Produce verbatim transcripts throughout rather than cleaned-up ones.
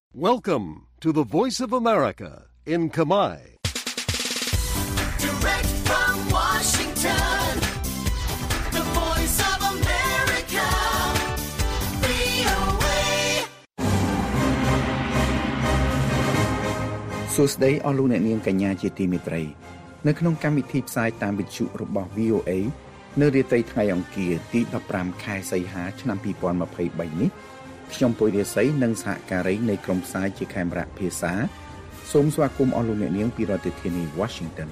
Welcome to the Voice of America in Khmer. Direct from Washington, the Voice of America, វី អូ เอសួស្តីអស់លោកអ្នកនាងកញ្ញាជាទីមេត្រីនៅក្នុងកម្មវិធីផ្សាយតាមវិទ្យុរបស់ វី អូ เอ នៅរាត្រីថ្ងៃអង្គារទីដប់ប្រាំខែសីហាឆ្នាំពីរពាន់ម្ភៃបីនេះខ្ញុំពុយរាសីនិងសហការីនៃក្រុមផ្សាយជាខេមរៈភាសាសូមស្វាគមន៍អស់លោកអ្នកនាងពីរដ្ឋធានី Washington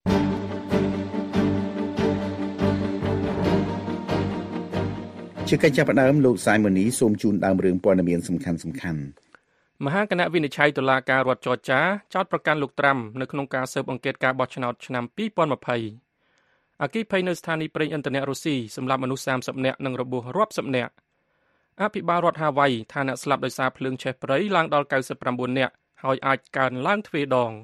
ជាកិច្ចចាប់ផ្ដើមលោកសាយម៉ូនីសូមជូនដើមរឿងព័ត៌មានសំខាន់សំខាន់មហាគណៈវិនិច្ឆ័យតុលាការរដ្ឋចរចាចោទប្រកាន់លោកត្រាំនៅក្នុងការស៊ើបអង្កេតការបោះឆ្នោតឆ្នាំពីរពាន់ម្ភៃអគ្គិភ័យនៅស្ថានីយ៍ប្រេងឥន្ធនៈរុស្ស៊ីសម្លាប់មនុស្សសាមសិបនាក់និងរបួសរាប់សិបនាក់អភិបាលរដ្ឋហាវ៉ៃថាអ្នកស្លាប់ដោយសារភ្លើងឆេះព្រៃឡើងដល់កៅសិបប្រាំបួននាក់ហើយអាចកើនឡើងទ្វេដង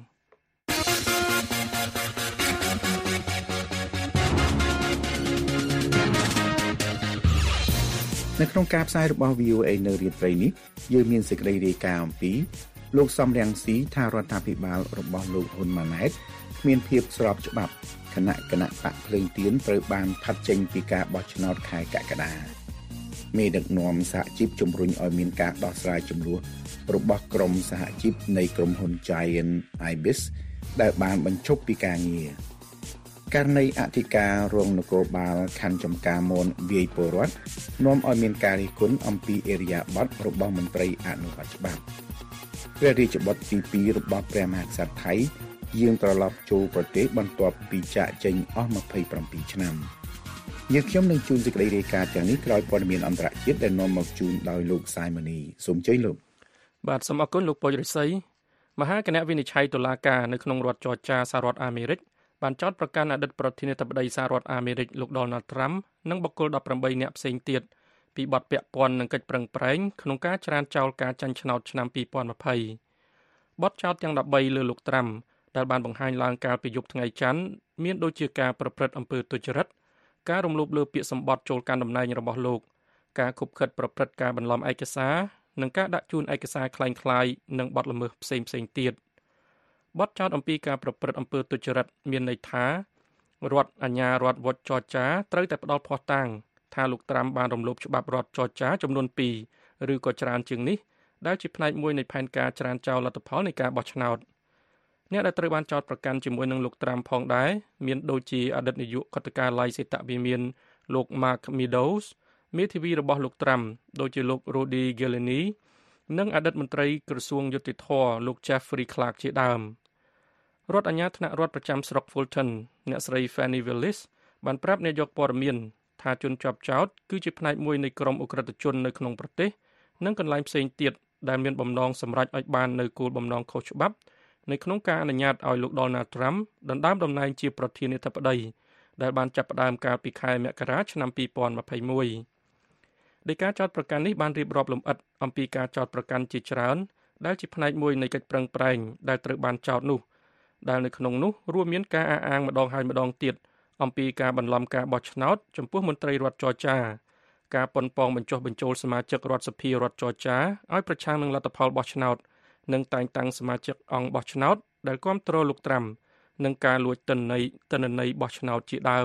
នៅក្នុងការផ្សាយរបស់ វី អូ เอ នៅរាត្រីនេះយើងមានសេចក្តីរាយការណ៍អំពីលោកសំរងស៊ីថារដ្ឋាភិបាលរបស់លោកហ៊ុនម៉ាណែតគ្មានភាពស្របច្បាប់គណៈគណៈបកភ្លើងទៀនត្រូវបានផាត់ចេញពីការបោះឆ្នោតខែកក្កដាមេដឹកនាំសហជីពជំរុញឲ្យមានការដោះស្រាយជម្លោះរបស់ក្រុមសហជីពនៃក្រុមហ៊ុន Giant Ibis ដែលបានបញ្ឈប់ពីការងារករណីអធិការរងនគរបាលខណ្ឌចំការមនវាយពលរដ្ឋនាំឲ្យមានការរិះគន់អំពីអេរិយាប័ត្ររបស់មន្ត្រីអនុវត្តច្បាប់ព្រះរាជបុត្រទីពីររបស់ព្រះមហាក្សត្រថៃយាងត្រឡប់ចូលប្រទេសបន្ទាប់ពីចាកចេញអស់ម្ភៃប្រាំពីរឆ្នាំយើងខ្ញុំនឹងជួនសេចក្តីរាយការណ៍ទាំងនេះក្រោយព័ត៌មានអន្តរជាតិដែលនាំមកជូនដោយលោកសាយម៉ានីសូមជ័យលោកបាទសូមអរគុណលោកពុយរិស័យមហាគណៈវិនិច្ឆ័យតុលាការនៅក្នុងរដ្ឋចរចាសហរដ្ឋអាមេរិកបានចោទប្រកាន់អតីតប្រធានាធិបតីសហរដ្ឋអាមេរិកលោក Donald Trump និងបុគ្គលដប់ប្រាំបីនាក់ផ្សេងទៀតពីបទពាក់ព័ន្ធនឹងកិច្ចប្រឹងប្រែងក្នុងការច្រានចោលការចាញ់ឆ្នោតឆ្នាំពីរពាន់ម្ភៃបទចោទទាំងដប់បីលើលោក Trump ដែលបានបង្ហាញឡើងកាលពីយប់ថ្ងៃច័ន្ទមានដូចជាការប្រព្រឹត្តអំពើទុច្ចរិតការរំលោភលើពាក្យសម្បត្តិចូលកាន់តំណែងរបស់លោកការខុបខិតប្រព្រឹត្តការបន្លំឯកសារនិងការដាក់ជូនឯកសារคล้ายៗនិងបទល្មើសផ្សេងផ្សេងទៀតបទចោទអំពីការប្រព្រឹត្តអំពើទុច្ចរិតមានន័យថារដ្ឋអាជ្ញារដ្ឋវត្តចរចាត្រូវតែផ្ដល់ភស្តុតាងថាលោកត្រាំបានរំលោភច្បាប់រដ្ឋចរចាចំនួនពីរឬក៏ច្រើនជាងនេះដែលជាផ្នែកមួយនៃផែនការច្រានចោលលទ្ធផលនៃការបោះឆ្នោតអ្នកដែលត្រូវបានចោទប្រកាន់ជាមួយនឹងលោកត្រាំផងដែរមានដូចជាអតីតនាយករដ្ឋការឡៃសេតវិមានលោក Mark Meadows មេធាវីរបស់លោកត្រាំដូចជាលោក Rudy Giuliani និងអតីតមន្ត្រីក្រសួងយុតិធម៌លោក Jeffrey Clark ជាដើមរដ្ឋអាជ្ញាថ្នាក់រដ្ឋប្រចាំស្រុក Fulton អ្នកស្រី Fanny Willis បានប្រាប់នាយកព័ត៌មានថាជនជាប់ចោទគឺជាផ្នែកមួយនៃក្រុមអ ுக ្រិតជននៅក្នុងប្រទេសនិងកន្លែងផ្សេងទៀតដែលមានបំណងសម្រេចឲ្យបាននៅគោលបំណងខុសច្បាប់នៅក្នុងការអនុញ្ញាតឲ្យលោក Donald Trump ដណ្ដើមតំណែងជាប្រធានាធិបតីដែលបានចាប់ផ្ដើមកាលពីខែមករាឆ្នាំពីរពាន់ម្ភៃមួយដោយការចោទប្រកាន់នេះបានរៀបរាប់លម្អិតអំពីការចោទប្រកាន់ជាច្រើនដែលជាផ្នែកមួយនៃកិច្ចប្រឹងប្រែងដែលត្រូវបានចោទនោះដែលនៅក្នុងនោះរួមមានការអះអាងម្ដងហើយម្ដងទៀតអំពីការបន្លំការបោះឆ្នោតចំពោះមន្ត្រីរដ្ឋចរចាការប៉ុនប៉ងបញ្ចុះបញ្ចូលសមាជិករដ្ឋសភារដ្ឋចរចាឲ្យប្រឆាំងនឹងលទ្ធផលបោះឆ្នោតនិងតែងតាំងសមាជិកអង្គបោះឆ្នោតដែលគាំទ្រលោកត្រាំនិងការលួចទិន្នន័យទិន្នន័យបោះឆ្នោតជាដើម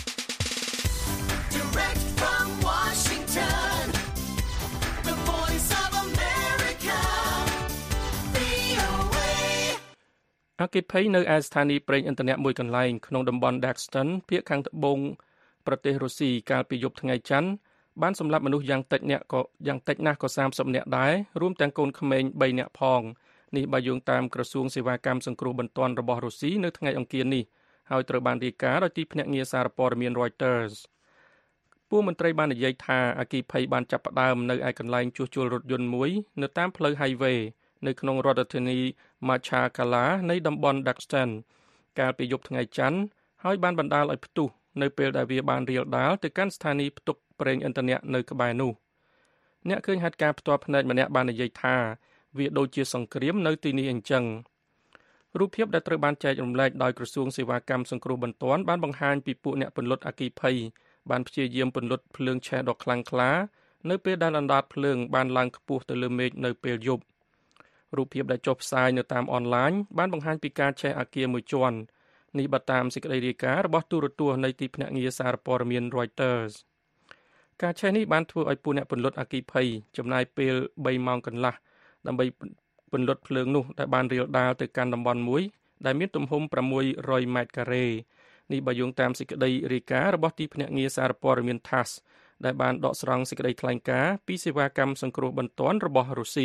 អគ្គិភ័យនៅឯស្ថានីយ៍ប្រេងឥន្ធនៈមួយកន្លែងក្នុងតំបន់ Dagestan ភាគខាងត្បូងប្រទេសរុស្ស៊ីកាលពីយប់ថ្ងៃច័ន្ទបានសម្លាប់មនុស្សយ៉ាងតិចអ្នកក៏យ៉ាងតិចណាស់ក៏សាមសិបនាក់ដែររួមទាំងកូនក្មេងបីនាក់ផងនេះបើយោងតាមក្រសួងសេវាកម្មសង្គ្រោះបន្ទាន់របស់រុស្ស៊ីនៅថ្ងៃអង្គារនេះហើយត្រូវបានរាយការណ៍ដោយទីភ្នាក់ងារសារព័ត៌មាន Reuters ពួកមន្ត្រីបាននិយាយថាអគ្គិភ័យបានចាប់ផ្ដើមនៅឯកន្លែងជួសជុលរថយន្តមួយនៅតាមផ្លូវ Highway នៅក្នុងរដ្ឋធានី Machakala នៃតំបន់ Dagestan កាលពីយប់ថ្ងៃច័ន្ទហើយបានបណ្ដាលឲ្យផ្ទុះនៅពេលដែលវាបានរាលដាលទៅកាន់ស្ថានីយ៍ផ្ទុកប្រេងឥន្ធនៈនៅក្បែរនោះអ្នកឃើញហេតុការណ៍ផ្ទាល់ភ្នែកម្នាក់បាននិយាយថាវាដូចជាសង្គ្រាមនៅទីនេះអញ្ចឹងរូបភាពដែលត្រូវបានចែករំលែកដោយក្រសួងសេវាកម្មសង្គ្រោះបន្ទាន់បានបង្ហាញពីពួកអ្នកពន្លត់អគ្គិភ័យបានព្យាយាមពន្លត់ភ្លើងឆេះដ៏ខ្លាំងក្លានៅពេលដែលអណ្ដាតភ្លើងបានឡើងខ្ពស់ទៅលើមេឃនៅពេលយប់រូបភាពដែលចុះផ្សាយនៅតាមអនឡាញបានបង្ហាញពីការឆេះអគារមួយជាន់នេះបើតាមសេចក្តីរាយការណ៍របស់ទូរទស្សន៍នៃទីភ្នាក់ងារសារព័ត៌មាន Reuters ការឆេះនេះបានធ្វើឲ្យពួកអ្នកពន្លត់អគ្គិភ័យចំណាយពេលបីម៉ោងកន្លះដើម្បីពន្លត់ភ្លើងនោះដែលបានរាលដាលទៅកាន់តំបន់មួយដែលមានទំហំប្រាំមួយរយម៉ែត្រការ៉េនេះបើយោងតាមសេចក្តីរាយការណ៍របស់ទីភ្នាក់ងារសារព័ត៌មាន TASS ដែលបានដកស្រង់សេចក្តីថ្លែងការណ៍ពីសេវាកម្មសង្គ្រោះបន្ទាន់របស់រុស្ស៊ី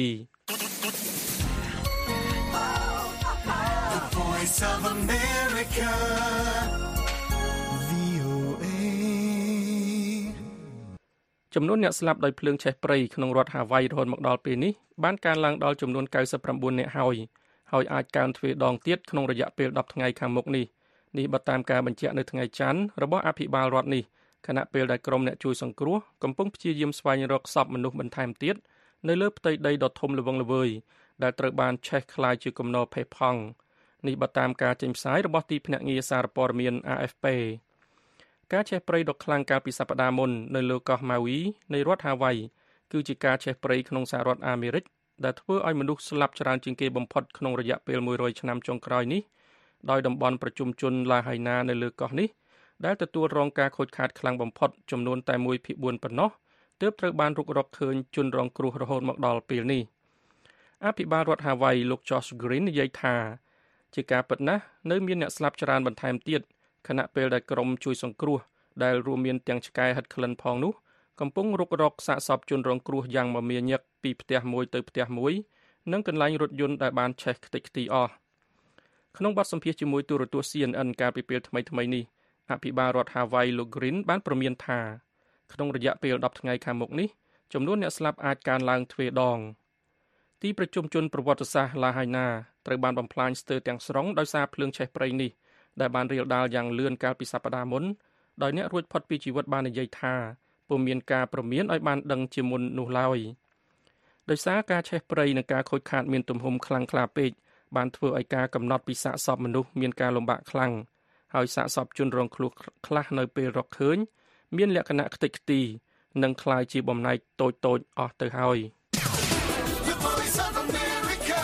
The Voice of America វី អូ เอចំនួនអ្នកស្លាប់ដោយភ្លើងឆេះព្រៃក្នុងរដ្ឋហាវ៉ៃរហូតមកដល់ពេលនេះបានកើនឡើងដល់ចំនួនកៅសិបប្រាំបួននាក់ហើយហើយអាចកើនទ្វេដងទៀតក្នុងរយៈពេលដប់ថ្ងៃខាងមុខនេះនេះបើតាមការបញ្ជាក់នៅថ្ងៃច័ន្ទរបស់អភិបាលរដ្ឋនេះខណៈពេលដែលក្រុមអ្នកជួយសង្គ្រោះកំពុងព្យាយាមស្វែងរកសពមនុស្សបន្ថែមទៀតនៅលើផ្ទៃដីដ៏ធំល្វឹងល្វើយដែលត្រូវបានឆេះក្លាយជាគំនរផេះផង់នេះបើតាមការចេញផ្សាយរបស់ទីភ្នាក់ងារសារព័ត៌មាន A F P ការឆេះព្រៃដ៏ខ្លាំងកាលពីសប្តាហ៍មុននៅលើកោះ Maui នៃរដ្ឋហាវ៉ៃគឺជាការឆេះព្រៃក្នុងសហរដ្ឋអាមេរិកដែលធ្វើឲ្យមនុស្សស្លាប់ច្រើនជាងគេបំផុតក្នុងរយៈពេលមួយរយឆ្នាំចុងក្រោយនេះដោយតំបន់ប្រជុំជនឡាហៃណានៅលើកោះនេះដែលទទួលរងការខូចខាតខ្លាំងបំផុតចំនួនតែមួយភាគបួនប៉ុណ្ណោះទើបត្រូវបានរុករកឃើញជនរងគ្រោះរហូតមកដល់ពេលនេះអភិបាលរដ្ឋហាវ៉ៃលោក Josh Green និយាយថាជាការពិតណាស់នៅមានអ្នកស្លាប់ច្រើនបន្ថែមទៀតខណៈពេលដែលក្រុមជួយសង្គ្រោះដែលរួមមានទាំងឆ្កែហិតក្លិនផងនោះកំពុងរុករកសាកសពជនរងគ្រោះយ៉ាងមមាញឹកពីផ្ទះមួយទៅផ្ទះមួយនិងកន្លែងរថយន្តដែលបានឆេះខ្ទេចខ្ទីអស់ក្នុងបទសម្ភាសន៍ជាមួយទូរទស្សន៍ C N N កាលពីពេលថ្មីៗនេះអភិបាលរដ្ឋហាវ៉ៃលោក Green បានព្រមានថាក្នុងរយៈពេលដប់ថ្ងៃខាងមុខនេះចំនួនអ្នកស្លាប់អាចកើនឡើងទ្វេដងទីប្រជុំជនប្រវត្តិសាស្ត្រឡាហៃណាត្រូវបានបំផ្លាញស្ទើរទាំងស្រុងដោយសារភ្លើងឆេះព្រៃនេះដែលបានរាលដាលយ៉ាងលឿនកាលពីសប្តាហ៍មុនដោយអ្នករួចផុតពីជីវិតបាននិយាយថាពុំមានការព្រមានឲ្យបានដឹងជាមុននោះឡើយដោយសារការឆេះព្រៃនិងការខូចខាតមានទំហំខ្លាំងក្លាពេកបានធ្វើឲ្យការកំណត់ពីសាកសពមនុស្សមានការលំបាកខ្លាំងហើយសាកសពជនរងគ្រោះខ្លះនៅពេលរកឃើញមានលក្ខណៈខ្ទេចខ្ទីនិងคล้ายជាបំណែកតូចៗអស់ទៅហើយ The Voice of America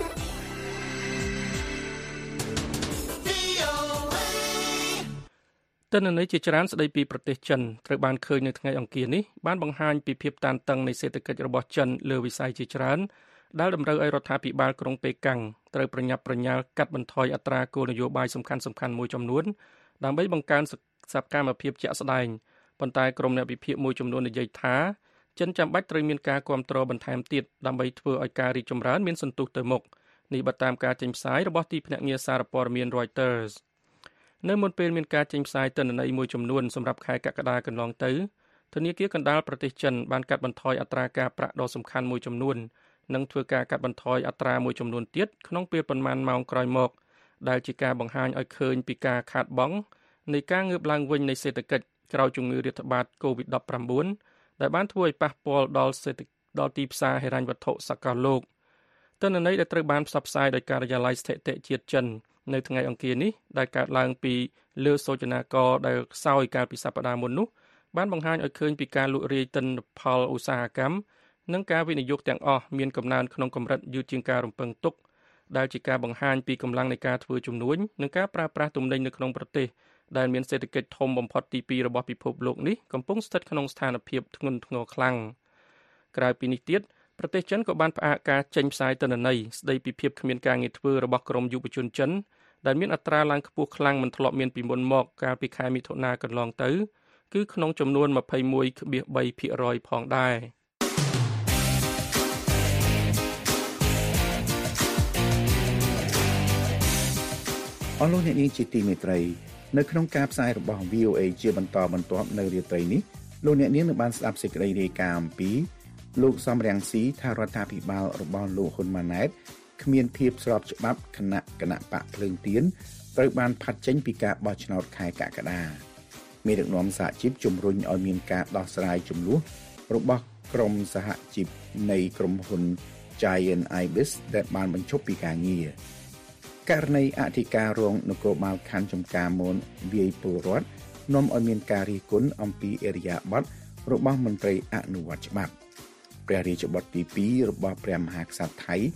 វី អូ เอទិន្នន័យជាច្រើនស្ដីពីប្រទេសចិនត្រូវបានឃើញនៅថ្ងៃអង្គារនេះបានបង្ហាញពីភាពតានតឹងនៃសេដ្ឋកិច្ចរបស់ចិនលើវិស័យជាច្រើនដែលតម្រូវឲ្យរដ្ឋាភិបាលក្រុងប៉េកាំងត្រូវប្រញាប់ប្រញាល់កាត់បន្ថយអត្រាគោលនយោបាយសំខាន់ៗមួយចំនួនដើម្បីបង្កើនសកម្មភាពជាក់ស្ដែងប៉ុន្តែក្រុមអ្នកវិភាគមួយចំនួននិយាយថាចិនចាំបាច់ត្រូវមានការគាំទ្របន្ថែមទៀតដើម្បីធ្វើឲ្យការរីកចម្រើនមានសន្ទុះទៅមុខនេះបើតាមការចេញផ្សាយរបស់ទីភ្នាក់ងារសារព័ត៌មាន Reuters នៅមុនពេលមានការចេញផ្សាយទិន្នន័យមួយចំនួនសម្រាប់ខែកក្កដាកន្លងទៅធនាគារកណ្ដាលប្រទេសចិនបានកាត់បន្ថយអត្រាការប្រាក់ដ៏សំខាន់មួយចំនួននិងធ្វើការកាត់បន្ថយអត្រាមួយចំនួនទៀតក្នុងពេលប៉ុន្មានម៉ោងក្រោយមកដែលជាការបង្ហាញឲ្យឃើញពីការខាតបង់នៃការងើបឡើងវិញនៃសេដ្ឋកិច្ចក្រោយជំងឺរាតត្បាត កូវីដ ដប់ប្រាំបួន ដែលបានធ្វើឲ្យប៉ះពាល់ដល់សេដ្ឋកិច្ចដល់ទីផ្សារហិរញ្ញវត្ថុសកលលោកទិន្នន័យដែលត្រូវបានផ្សព្វផ្សាយដោយការិយាល័យស្ថិតិជាតិចិននៅថ្ងៃអង្គារនេះដែលកើតឡើងពីលើសូចនាករដែលខ្សោយកាលពីសប្តាហ៍មុននោះបានបង្ហាញឲ្យឃើញពីការលក់រាយទិន្នផលឧស្សាហកម្មនិងការវិនិយោគទាំងអស់មានកំណើនក្នុងកម្រិតយឺតជាងការរំពឹងទុកដែលជាការបង្ហាញពីកម្លាំងនៃការធ្វើជំនួញនិងការប្រើប្រាស់ទំនិញនៅក្នុងប្រទេសដែលមានសេដ្ឋកិច្ចធំបំផុតទីពីររបស់ពិភពលោកនេះកំពុងស្ថិតក្នុងស្ថានភាពធ្ងន់ធ្ងរខ្លាំងក្រៅពីនេះទៀតប្រទេសចិនក៏បានផ្អាកការចេញផ្សាយទិន្នន័យស្ដីពីភាពគ្មានការងារធ្វើរបស់ក្រមយុវជនចិនដែលមានអត្រាឡើងខ្ពស់ខ្លាំងមិនធ្លាប់មានពីមុនមកកាលពីខែមិថុនាកន្លងទៅគឺក្នុងចំនួន ម្ភៃមួយភាគបីភាគរយ ផងដែរអស់លោកអ្នកនាងជាទីមេត្រីនៅក្នុងការផ្សាយរបស់ វី អូ เอ ជាបន្តបន្ទាប់នៅរាត្រីនេះលោកអ្នកនាងនឹងបានស្ដាប់សេចក្តីរាយការណ៍អំពីលោកសំរងស៊ីថារដ្ឋាភិបាលរបស់លោកហ៊ុនម៉ាណែតគ្មានភាពស្របច្បាប់គណៈគណៈបកភ្លើងទៀនត្រូវបានផាត់ចេញពីការបោះឆ្នោតខែកក្កដាមេដឹកនាំសហជីពជំរុញឲ្យមានការដោះស្រាយជម្លោះរបស់ក្រុមសហជីពនៃក្រុមហ៊ុន Giant Ibis ដែលបានបញ្ឈប់ពីការងារករណីអធិការរងនគរបាលខណ្ឌចំការមនវាយពលរដ្ឋនាំឲ្យមានការរិះគន់អំពីអរិយាប័ត្ររបស់មន្ត្រីអនុវត្តច្បាប់ព្រះរាជបុត្រទីពីររបស់ព្រះមហាក្សត្រថៃ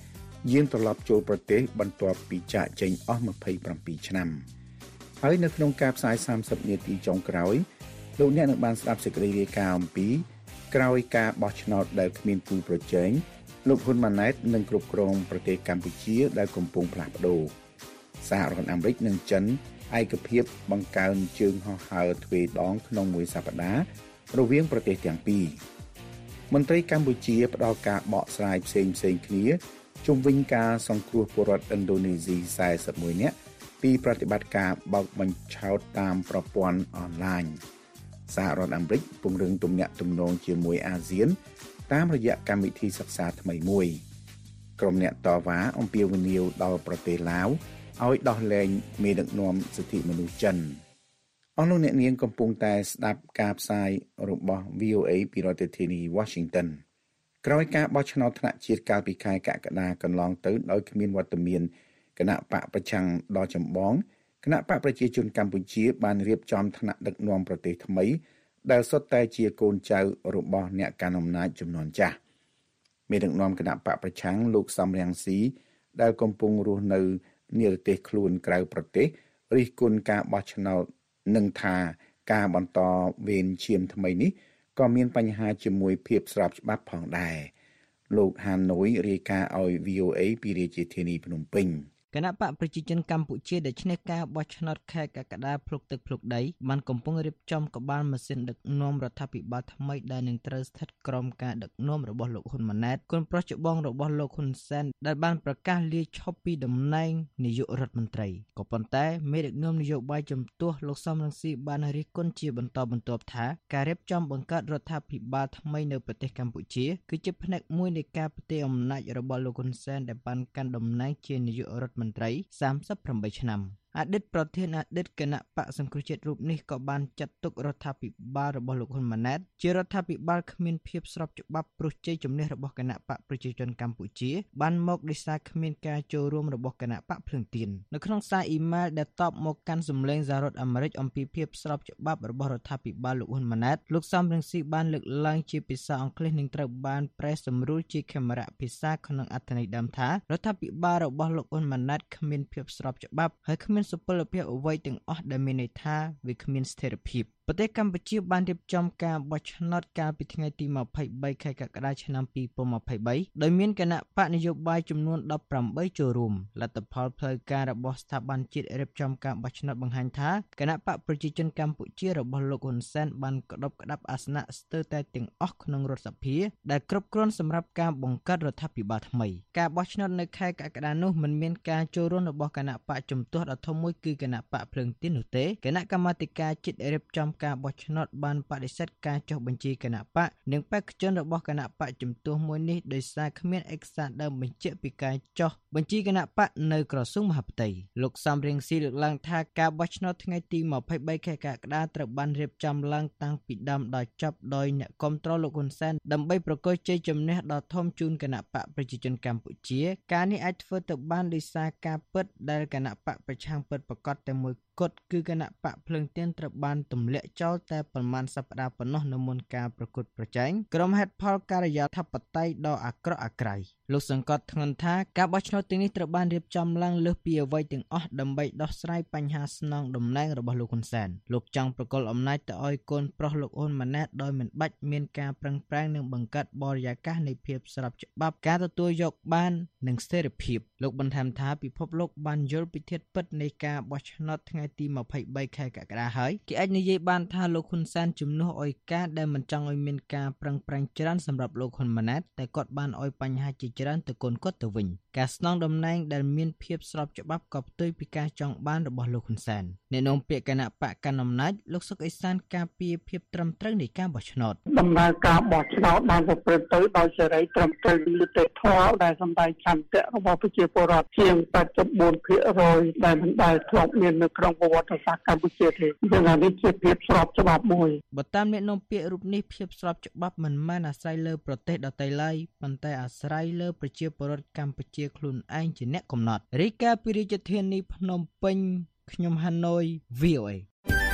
យាងត្រឡប់ចូលប្រទេសបន្ទាប់ពីចាកចេញអស់ម្ភៃប្រាំពីរឆ្នាំហើយនៅក្នុងការផ្សាយសាមសិបនាទីចុងក្រោយលោកអ្នកនឹងបានស្ដាប់សេចក្តីរាយការណ៍អំពីក្រោយការបោះឆ្នោតដែលគ្មានគូប្រជែងលោកហ៊ុនម៉ាណែតនឹងគ្រប់គ្រងប្រទេសកម្ពុជាដែលកំពុងផ្លាស់ប្ដូរសហរដ្ឋអាមេរិកនិងចិនឯកភាពបង្កើនជើងហោះហើរទ្វេដងក្នុងមួយសប្តាហ៍រវាងប្រទេសទាំងពីរមន្ត្រីកម្ពុជាផ្ដល់ការបកស្រាយផ្សេងៗគ្នាជុំវិញការសង្គ្រោះពលរដ្ឋឥណ្ឌូនេស៊ីសែសិបមួយនាក់ពីប្រតិបត្តិការបោកបញ្ឆោតតាមប្រព័ន្ធអនឡាញសហរដ្ឋអាមេរិកពង្រឹងទំនាក់ទំនងជាមួយអាស៊ានតាមរយៈកម្មវិធីសិក្សាថ្មីមួយក្រុមអ្នកតវ៉ាអំពាវនាវដល់ប្រទេសឡាវឲ្យដោះលែងមេដឹកនាំសិទ្ធិមនុស្សចិនអស់លោកអ្នកនាងកំពុងតែស្ដាប់ការផ្សាយរបស់ វី អូ អេ ពីរដ្ឋធានី Washington ក្រោយការបោះឆ្នោតថ្នាក់ជាតិកាលពីខែកក្កដាកន្លងទៅដោយគ្មានវត្តមានគណៈបកប្រឆាំងដ៏ចម្បងគណៈបកប្រជាជនកម្ពុជាបានរៀបចំថ្នាក់ដឹកនាំប្រទេសថ្មីដែលសុទ្ធតែជាកូនចៅរបស់អ្នកកាន់អំណាចជំនាន់ចាស់មេដឹកនាំគណៈបកប្រឆាំងលោកសំរងស៊ីដែលកំពុងរស់នៅនិរទេសខ្លួនក្រៅប្រទេសរិះគន់ការបោះឆ្នោតនឹងថាការបន្តវេនឈាមថ្មីនេះក៏មានបញ្ហាជាមួយភាពស្របច្បាប់ផងដែរលោកហាណូយរាយការណ៍ឲ្យ វី អូ អេ ពីរាជធានីភ្នំពេញគណៈបកប្រជាជនកម្ពុជាដែលឈ្នះការបោះឆ្នោតខែកក្កដាភ្លុកទឹកភ្លុកដីបានកំពុងរៀបចំក្បាលម៉ាស៊ីនដឹកនាំរដ្ឋាភិបាលថ្មីដែលនឹងត្រូវស្ថិតក្រោមការដឹកនាំរបស់លោកហ៊ុនម៉ាណែតកូនប្រុសច្បងរបស់លោកហ៊ុនសែនដែលបានប្រកាសលាឈប់ពីតំណែងនាយករដ្ឋមន្ត្រីក៏ប៉ុន្តែមេដឹកនាំនយោបាយជំទាស់លោកសំរងស៊ីបានរិះគន់ជាបន្តបន្ទាប់ថាការរៀបចំបង្កើតរដ្ឋាភិបាលថ្មីនៅប្រទេសកម្ពុជាគឺជាផ្នែកមួយនៃការផ្ទេរអំណាចរបស់លោកហ៊ុនសែនដែលបានកាន់តំណែងជានាយករដ្ឋមន្ត្រីសាមសិបប្រាំបីឆ្នាំអតីតប្រធានអតីតគណៈបកសង្គ្រោះជាតិរូបនេះក៏បានចាត់ទុករដ្ឋាភិបាលរបស់លោកហ៊ុនម៉ាណែតជារដ្ឋាភិបាលគ្មានភាពស្របច្បាប់ព្រោះជ័យជំនះរបស់គណៈបកប្រជាជនកម្ពុជាបានមកដោយសារគ្មានការចូលរួមរបស់គណៈបកភ្លើងទៀននៅក្នុងសារអ៊ីមែលដែលតបមកកាន់សម្លេងសហរដ្ឋអាមេរិកអំពីភាពស្របច្បាប់របស់រដ្ឋាភិបាលលោកហ៊ុនម៉ាណែតលោកសំរងស៊ីបានលើកឡើងជាភាសាអង់គ្លេសនិងត្រូវបានប្រែសម្រួលជាខេមរៈភាសាក្នុងអត្ថន័យដើមថារដ្ឋាភិបាលរបស់លោកហ៊ុនម៉ាណែតគ្មានភាពស្របច្បាប់ហើយគ្មានសុពលភាពអ្វីទាំងអស់ដែលមានន័យថាវាគ្មានស្ថិរភាពប្រទេសកម្ពុជាបានរៀបចំការបោះឆ្នោតកាលពីថ្ងៃទីម្ភៃបីខែកក្កដាឆ្នាំពីរពាន់ម្ភៃបីដោយមានគណៈបកនយោបាយចំនួនដប់ប្រាំបីចូលរួមលទ្ធផលផ្លូវការរបស់ស្ថាប័នជាតិរៀបចំការបោះឆ្នោតបង្ហាញថាគណៈបកប្រជាជនកម្ពុជារបស់លោកហ៊ុនសែនបានក្តប់ក្តាប់អាសនៈស្ទើរតែទាំងអស់ក្នុងរដ្ឋសភាដែលគ្រប់គ្រាន់សម្រាប់ការបង្កើតរដ្ឋាភិបាលថ្មីការបោះឆ្នោតនៅខែកក្កដានោះមិនមានការចូលរួមរបស់គណៈបកជំទាស់ដ៏ធំមួយគឺគណៈបកភ្លើងទៀននោះទេគណៈកម្មាធិការជាតិរៀបចំការបោះឆ្នោតបានបដិសេធការចុះបញ្ជីគណៈបកនិងបេក្ខជនរបស់គណៈបកជំទាស់មួយនេះដោយសារគ្មានឯកសារដើមបញ្ជាក់ពីការចុះបញ្ជីគណៈបកនៅក្រសួងមហាផ្ទៃលោកសំរងស៊ីលើកឡើងថាការបោះឆ្នោតថ្ងៃទីម្ភៃបីខែកក្កដាត្រូវបានរៀបចំឡើងតាំងពីដើមដល់ចប់ដោយអ្នកគាំទ្រលោកហ៊ុនសែនដើម្បីប្រកល់ជ័យជំនះដ៏ធំជូនគណៈបកប្រជាជនកម្ពុជាការនេះអាចធ្វើទៅបានដោយសារការពិតដែលគណៈបកប្រឆាំងពិតប្រាកដតែមួយគត់គឺគណៈបកភ្លើងទៀនត្រូវបានទម្លាក់ចោលតែប្រមាណសប្តាហ៍ប៉ុណ្ណោះនៅមុនការប្រកួតប្រជែងក្រុមហេតុផលការិយាធិបតេយ្យដ៏អាក្រក់អាក្រៃលោកសង្កត់ធ្ងន់ថាការបោះឆ្នោតទាំងនេះត្រូវបានរៀបចំឡើងលើសពីអ្វីទាំងអស់ដើម្បីដោះស្រាយបញ្ហាស្នងតំណែងរបស់លោកហ៊ុនសែនលោកចង់ប្រកល់អំណាចទៅឲ្យកូនប្រុសលោកហ៊ុនម៉ាណែតដោយមិនបាច់មានការប្រឹងប្រែងនិងបង្កើតបរិយាកាសនៃភាពស្របច្បាប់ការទទួលយកបាននិងស្ថិរភាពលោកបន្ថែមថាពិភពលោកបានយល់ពីធាតុពិតនៃការបោះឆ្នោតថ្ងៃទីម្ភៃបីខែកក្កដាហើយគេអាចនិយាយបានថាលោកហ៊ុនសែនជំនួសឲ្យការដែលមិនចង់ឲ្យមានការប្រឹងប្រែងច្រើនសម្រាប់លោកហ៊ុនម៉ាណែតតែគាត់បានឲ្យបញ្ហាជាច្រើនទៅកូនគាត់ទៅវិញការស្នងតំណែងដែលមានភាពស្របច្បាប់ក៏ផ្ទុយពីការចង់បានរបស់លោកហ៊ុនសែនអ្នកនាំពាក្យគណៈបកកណ្ដាលអំណាចលោកសុកអេសានការពារភាពត្រឹមត្រូវនៃការបោះឆ្នោតដំណើរការបោះឆ្នោតបានប្រព្រឹត្តទៅដោយសេរីត្រឹមត្រូវយុត្តិធម៌ដែលសម្ដែងឆន្ទៈរបស់ប្រជាពលរដ្ឋជាង 八十四ភាគរយ ដែលមិនដែលធ្លាប់មាននៅក្នុងប្រវត្តិសាស្ត្រកម្ពុជាទេដូច្នេះនេះជាភាពស្របច្បាប់មួយបើតាមអ្នកនាំពាក្យរូបនេះភាពស្របច្បាប់មិនមែនអាស្រ័យលើប្រទេសដទៃឡើយប៉ុន្តែអាស្រ័យលើប្រជាពលរដ្ឋកម្ពុជាខ្លួនឯងជាអ្នកកំណត់រាយការណ៍ពីរាជធានីភ្នំពេញខ្ញុំហាណូយ វី អូ អេ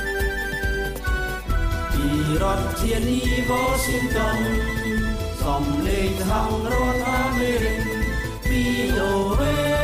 ពីរដ្ឋធានី Washington សំឡេងសហរដ្ឋអាមេរិកវី អូ เอ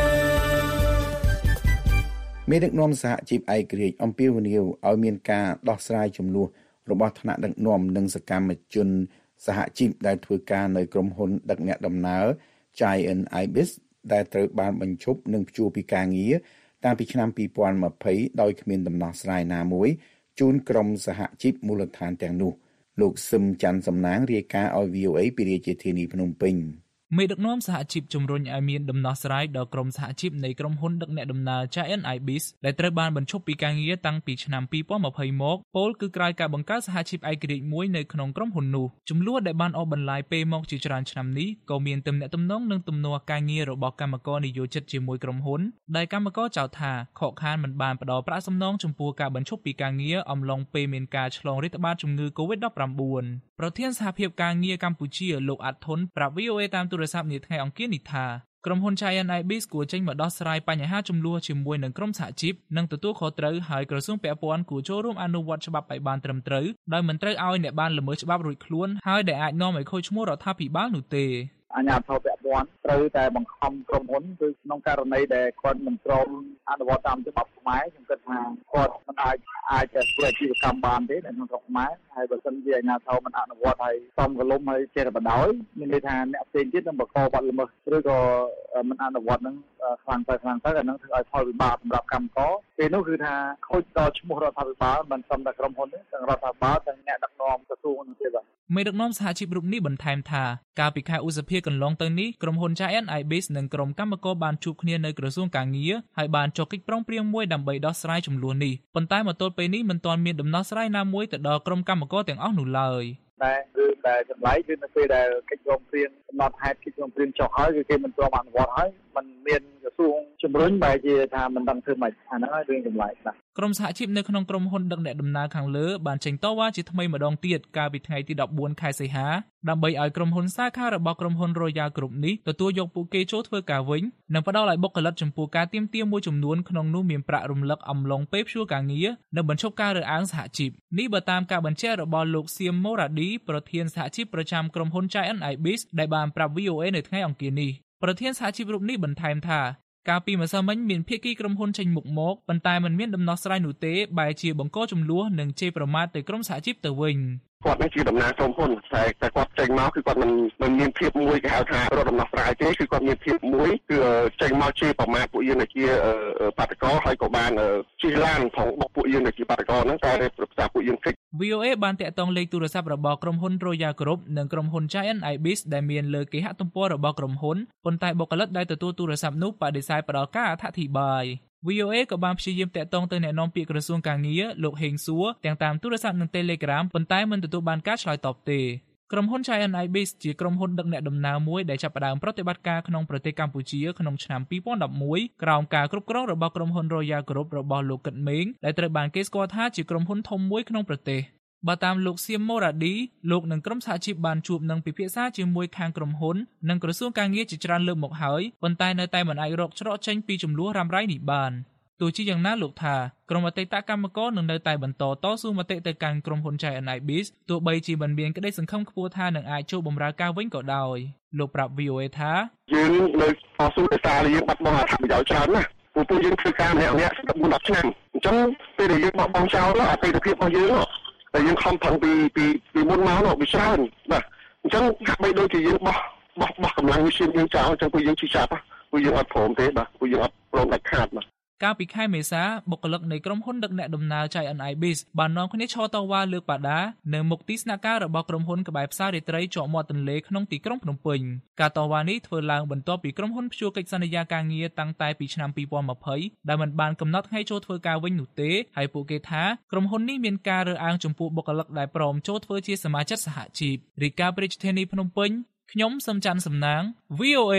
មេដឹកនាំសហជីពឯករាជ្យអំពាវនាវឲ្យមានការដោះស្រាយចំនួនរបស់ថ្នាក់ដឹកនាំនិងសកម្មជនសហជីពដែលធ្វើការនៅក្រុមហ៊ុនដឹកអ្នកដំណើរ Giant Ibis ដែលត្រូវបានបញ្ឈប់និងព្យួរពីការងារតាំងពីឆ្នាំពីរពាន់ម្ភៃដោយគ្មានដំណោះស្រាយណាមួយជូនក្រុមសហជីពមូលដ្ឋានទាំងនោះលោកសឹមច័ន្ទសំណាងរាយការណ៍ឲ្យ វី អូ เอ ពីរាជធានីភ្នំពេញមេដឹកនាំសហជីពជំរុញឲ្យមានដំណោះស្រាយដល់ក្រុមសហជីពនៃក្រុមហ៊ុនដឹកអ្នកដំណើរ Giant Ibis ដែលត្រូវបានបញ្ឈប់ពីការងារតាំងពីឆ្នាំពីរពាន់ម្ភៃមកពោលគឺក្រោយការបង្កើតសហជីពឯករាជ្យមួយនៅក្នុងក្រុមហ៊ុននោះចំនួនដែលបានអស់បន្លាយពេលមកជាច្រើនឆ្នាំនេះក៏មានទំនាក់ទំនងនឹងទំនាស់ការងាររបស់កម្មករនិយោជិតជាមួយក្រុមហ៊ុនដែលកម្មករចោទថាខកខានមិនបានផ្ដល់ប្រាក់សំណងចំពោះការបញ្ឈប់ពីការងារអំឡុងពេលមានការឆ្លងរាតត្បាតជំងឺ កូវីដ ដប់ប្រាំបួន ប្រធានសហភាពការងារកម្ពុជាលោកអាត់ធុនប្រាប់ វី អូ เอ តាមទូរស័ព្ទនាថ្ងៃអង្គារនេះថាក្រុមហ៊ុន Giant Ibis គួរចេញមកដោះស្រាយបញ្ហាចំនួនជាមួយនឹងក្រុមសហជីពនិងទទួលខុសត្រូវហើយក្រសួងពាក់ព័ន្ធគួរចូលរួមអនុវត្តច្បាប់ឲ្យបានត្រឹមត្រូវដោយមិនត្រូវឲ្យអ្នកបានល្មើសច្បាប់រួចខ្លួនហើយដែលអាចនាំឲ្យខូចឈ្មោះរដ្ឋាភិបាលនោះទេអាជ្ញាធរពាក់ព័ន្ធត្រូវតែបង្ខំក្រុមហ៊ុនគឺក្នុងករណីដែលគាត់មិនព្រមអនុវត្តតាមច្បាប់ខ្មែរខ្ញុំគិតថាគាត់មិនអាចអាចធ្វើអាជីវកម្មបានទេនៅក្នុងស្រុកខ្មែរហើយបើសិនជាអាជ្ញាធរមិនអនុវត្តហើយសំកលុំហើយចេះតែបដ ாய் មានន័យថាអ្នកផ្សេងទៀតនឹងបង្កបាត់ល្មើសឬក៏មិនអនុវត្តនឹងខ្លាំងទៅខ្លាំងទៅអានឹងធ្វើឲ្យផលវិបាកសម្រាប់កម្មករពេលនោះគឺថាខូចដល់ឈ្មោះរដ្ឋាភិបាលមិនត្រឹមតែក្រុមហ៊ុនទេទាំងរដ្ឋាភិបាលទាំងអ្នកដឹកនាំក្រសួងនោះទេបាទមេដឹកនាំសហជីពរូបនេះបន្ថែមថាកាលពីខែឧសភាកន្លងទៅនេះក្រុមហ៊ុន Giant Ibis និងក្រុមកម្មករបានជួបគ្នានៅក្រសួងកាងារហើយបានចុះកិច្ចព្រមព្រៀងមួយដើម្បីដោះស្រាយចំនួននេះប៉ុន្តែមកទល់ពេលនេះមិនទាន់មានដំណោះស្រាយណាមួយទៅដល់ក្រុមកម្មករទាំងអស់នោះឡើយតែគឺតែចម្លែកគឺនៅពេលដែលកិច្ចព្រមព្រៀងកំណត់ហេតុកិច្ចព្រមព្រៀងចុះហើយគឺគេមិនព្រមអនុវត្តហើយมันមានក្រសួងជំរុញបែរជាថាមិនដឹងធ្វើម៉េចអាហ្នឹងហើយរឿងចម្លែកណាស់ក្រុមសហជីពនៅក្នុងក្រុមហ៊ុនដឹកអ្នកដំណើរខាងលើបានចេញតវ៉ាជាថ្មីម្ដងទៀតកាលពីថ្ងៃទីដប់បួនខែសីហាដើម្បីឲ្យក្រុមហ៊ុនសាខារបស់ក្រុមហ៊ុន Royal Group នេះទទួលយកពួកគេចូលធ្វើការវិញនិងផ្ដល់ឲ្យបុគ្គលិកចំពោះការទាមទារមួយចំនួនក្នុងនោះមានប្រាក់រំលឹកអំឡុងពេលព្យួរការងារនិងបញ្ឈប់ការរើសអើងសហជីពនេះបើតាមការបញ្ជាក់របស់លោកសៀមម៉ូរ៉ាឌីប្រធានសហជីពប្រចាំក្រុមហ៊ុន Giant Ibis ដែលបានប្រាប់ វី អូ เอ នៅថ្ងៃអង្គារនេះប្រធានសហជីពរូបនេះបន្ថែមថាកាលពីម្សិលមិញមានភាគីក្រុមហ៊ុនចេញមុខមកប៉ុន្តែมันមានដំណោះស្រាយនោះទេបែរជាបង្កចំនួននិងជេរប្រមាថទៅក្រុមសហជីពទៅវិញគាត់នឹងជាតំណាងក្រុមហ៊ុនតែតែគាត់ចេញមកគឺគាត់មិនមិនមានភាពមួយគេហៅថារត់ដំណោះស្រាយទេគឺគាត់មានភាពមួយគឺចេញមកជេរប្រមាថពួកយើងជាបាតកោហើយក៏បានជិះឡានផងបុកពួកយើងជាបាតកោហ្នឹងតែប្រសាពួកយើងគិតវី អូ เอ បានតាក់ទងលេខទូរស័ព្ទរបស់ក្រុមហ៊ុន Royal Group និងក្រុមហ៊ុន Giant Ibis ដែលមានលើគេហទំព័ររបស់ក្រុមហ៊ុនប៉ុន្តែបុគ្គលិកដែលទទួលទូរស័ព្ទនោះបដិសេធផ្ដល់ការអធិប្បាយ វី អូ เอ ក៏បានព្យាយាមតាក់ទងទៅអ្នកនាំពាក្យក្រសួងកាងារលោកហេងសួរទាំងតាមទូរស័ព្ទនិង Telegram ប៉ុន្តែមិនទទួលបានការឆ្លើយតបទេក្រុមហ៊ុន Giant Ibis ជាក្រុមហ៊ុនដឹកអ្នកដំណើរមួយដែលចាប់ផ្ដើមប្រតិបត្តិការក្នុងប្រទេសកម្ពុជាក្នុងឆ្នាំពីរពាន់ដប់មួយក្រោមការគ្រប់គ្រងរបស់ក្រុមហ៊ុន Royal Group របស់លោកកឹតមេងដែលត្រូវបានគេស្គាល់ថាជាក្រុមហ៊ុនធំមួយក្នុងប្រទេសបើតាមលោកសៀមម៉ូរ៉ាឌីលោកនិងក្រុមសហជីពបានជួបនឹងពិភាក្សាជាមួយខាងក្រុមហ៊ុននិងក្រសួងការងារជាច្រើនលើកមកហើយប៉ុន្តែនៅតែមិនអាចរកច្រកចេញពីចំនួនរ៉ាំរ៉ៃនេះបានទោះជាយ៉ាងណាលោកថាក្រុមអតីតកម្មករនឹងនៅតែបន្តតស៊ូមតិទៅកាន់ក្រុមហ៊ុន Giant Ibis ទោះបីជាមិនមានក្តីសង្ឃឹមខ្ពស់ថានឹងអាចចូលបម្រើការវិញក៏ដោយលោកប្រាប់ វី អូ เอ ថាយើងនៅតស៊ូដោយសារយើងបាត់បង់អត្ថប្រយោជន៍ច្រើនណាស់ពួកពួកយើងធ្វើការម្នាក់ម្នាក់បួន ដប់ឆ្នាំអញ្ចឹងពេលដែលយើងបោះបង់ចោលអតីតភាពរបស់យើងតែយើងខំប្រឹងពីពីពីមុនមកនោះវាច្រើនបាទអញ្ចឹងហាក់បីដូចជាយើងបោះបោះបោះកម្លាំងវិជាយើងចោលអញ្ចឹងពួកយើងជិះចាប់ពួកយើងអត់ព្រមទេបាទពួកយើងអត់ព្រមដាច់ខាតបាទកាលពីខែមេសាបុគ្គលិកនៃក្រុមហ៊ុនដឹកអ្នកដំណើរ Giant Ibis បាននាំគ្នាឈរតវ៉ាលើកបដានៅមុខទីស្នាក់ការរបស់ក្រុមហ៊ុនក្បែរផ្សាររាត្រីជាប់មាត់ទន្លេក្នុងទីក្រុងភ្នំពេញការតវ៉ានេះធ្វើឡើងបន្ទាប់ពីក្រុមហ៊ុនព្យួរកិច្ចសន្យាការងារតាំងតែពីឆ្នាំពីរពាន់ម្ភៃដែលមិនបានកំណត់ថ្ងៃចូលធ្វើការវិញនោះទេហើយពួកគេថាក្រុមហ៊ុននេះមានការរើសអើងចំពោះបុគ្គលិកដែលព្រមចូលធ្វើជាសមាជិកសហជីពរីកាព្រះរាជធានីភ្នំពេញខ្ញុំសឹមច័ន្ទសំណាង វី អូ เอ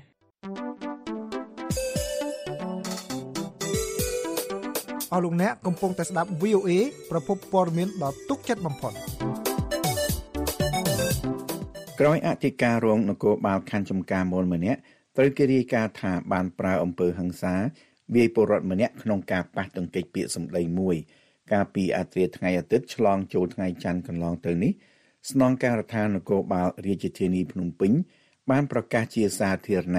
អស់លោកអ្នកកំពុងតែស្ដាប់ វី អូ เอ ប្រភពព័ត៌មានដ៏ទុកចិត្តបំផុតក្រោយអធិការរងនគរបាលខណ្ឌចំការមូលម្នាក់ត្រូវគេរាយការណ៍ថាបានប្រើអំពើហិង្សាវាយពលរដ្ឋម្នាក់ក្នុងការប៉ះទង្គិចពាក្យសម្ដីមួយកាលពីអធ្រាត្រថ្ងៃអាទិត្យឆ្លងចូលថ្ងៃច័ន្ទកន្លងទៅនេះស្នងការដ្ឋាននគរបាលរាជធានីភ្នំពេញបានប្រកាសជាសាធារណៈ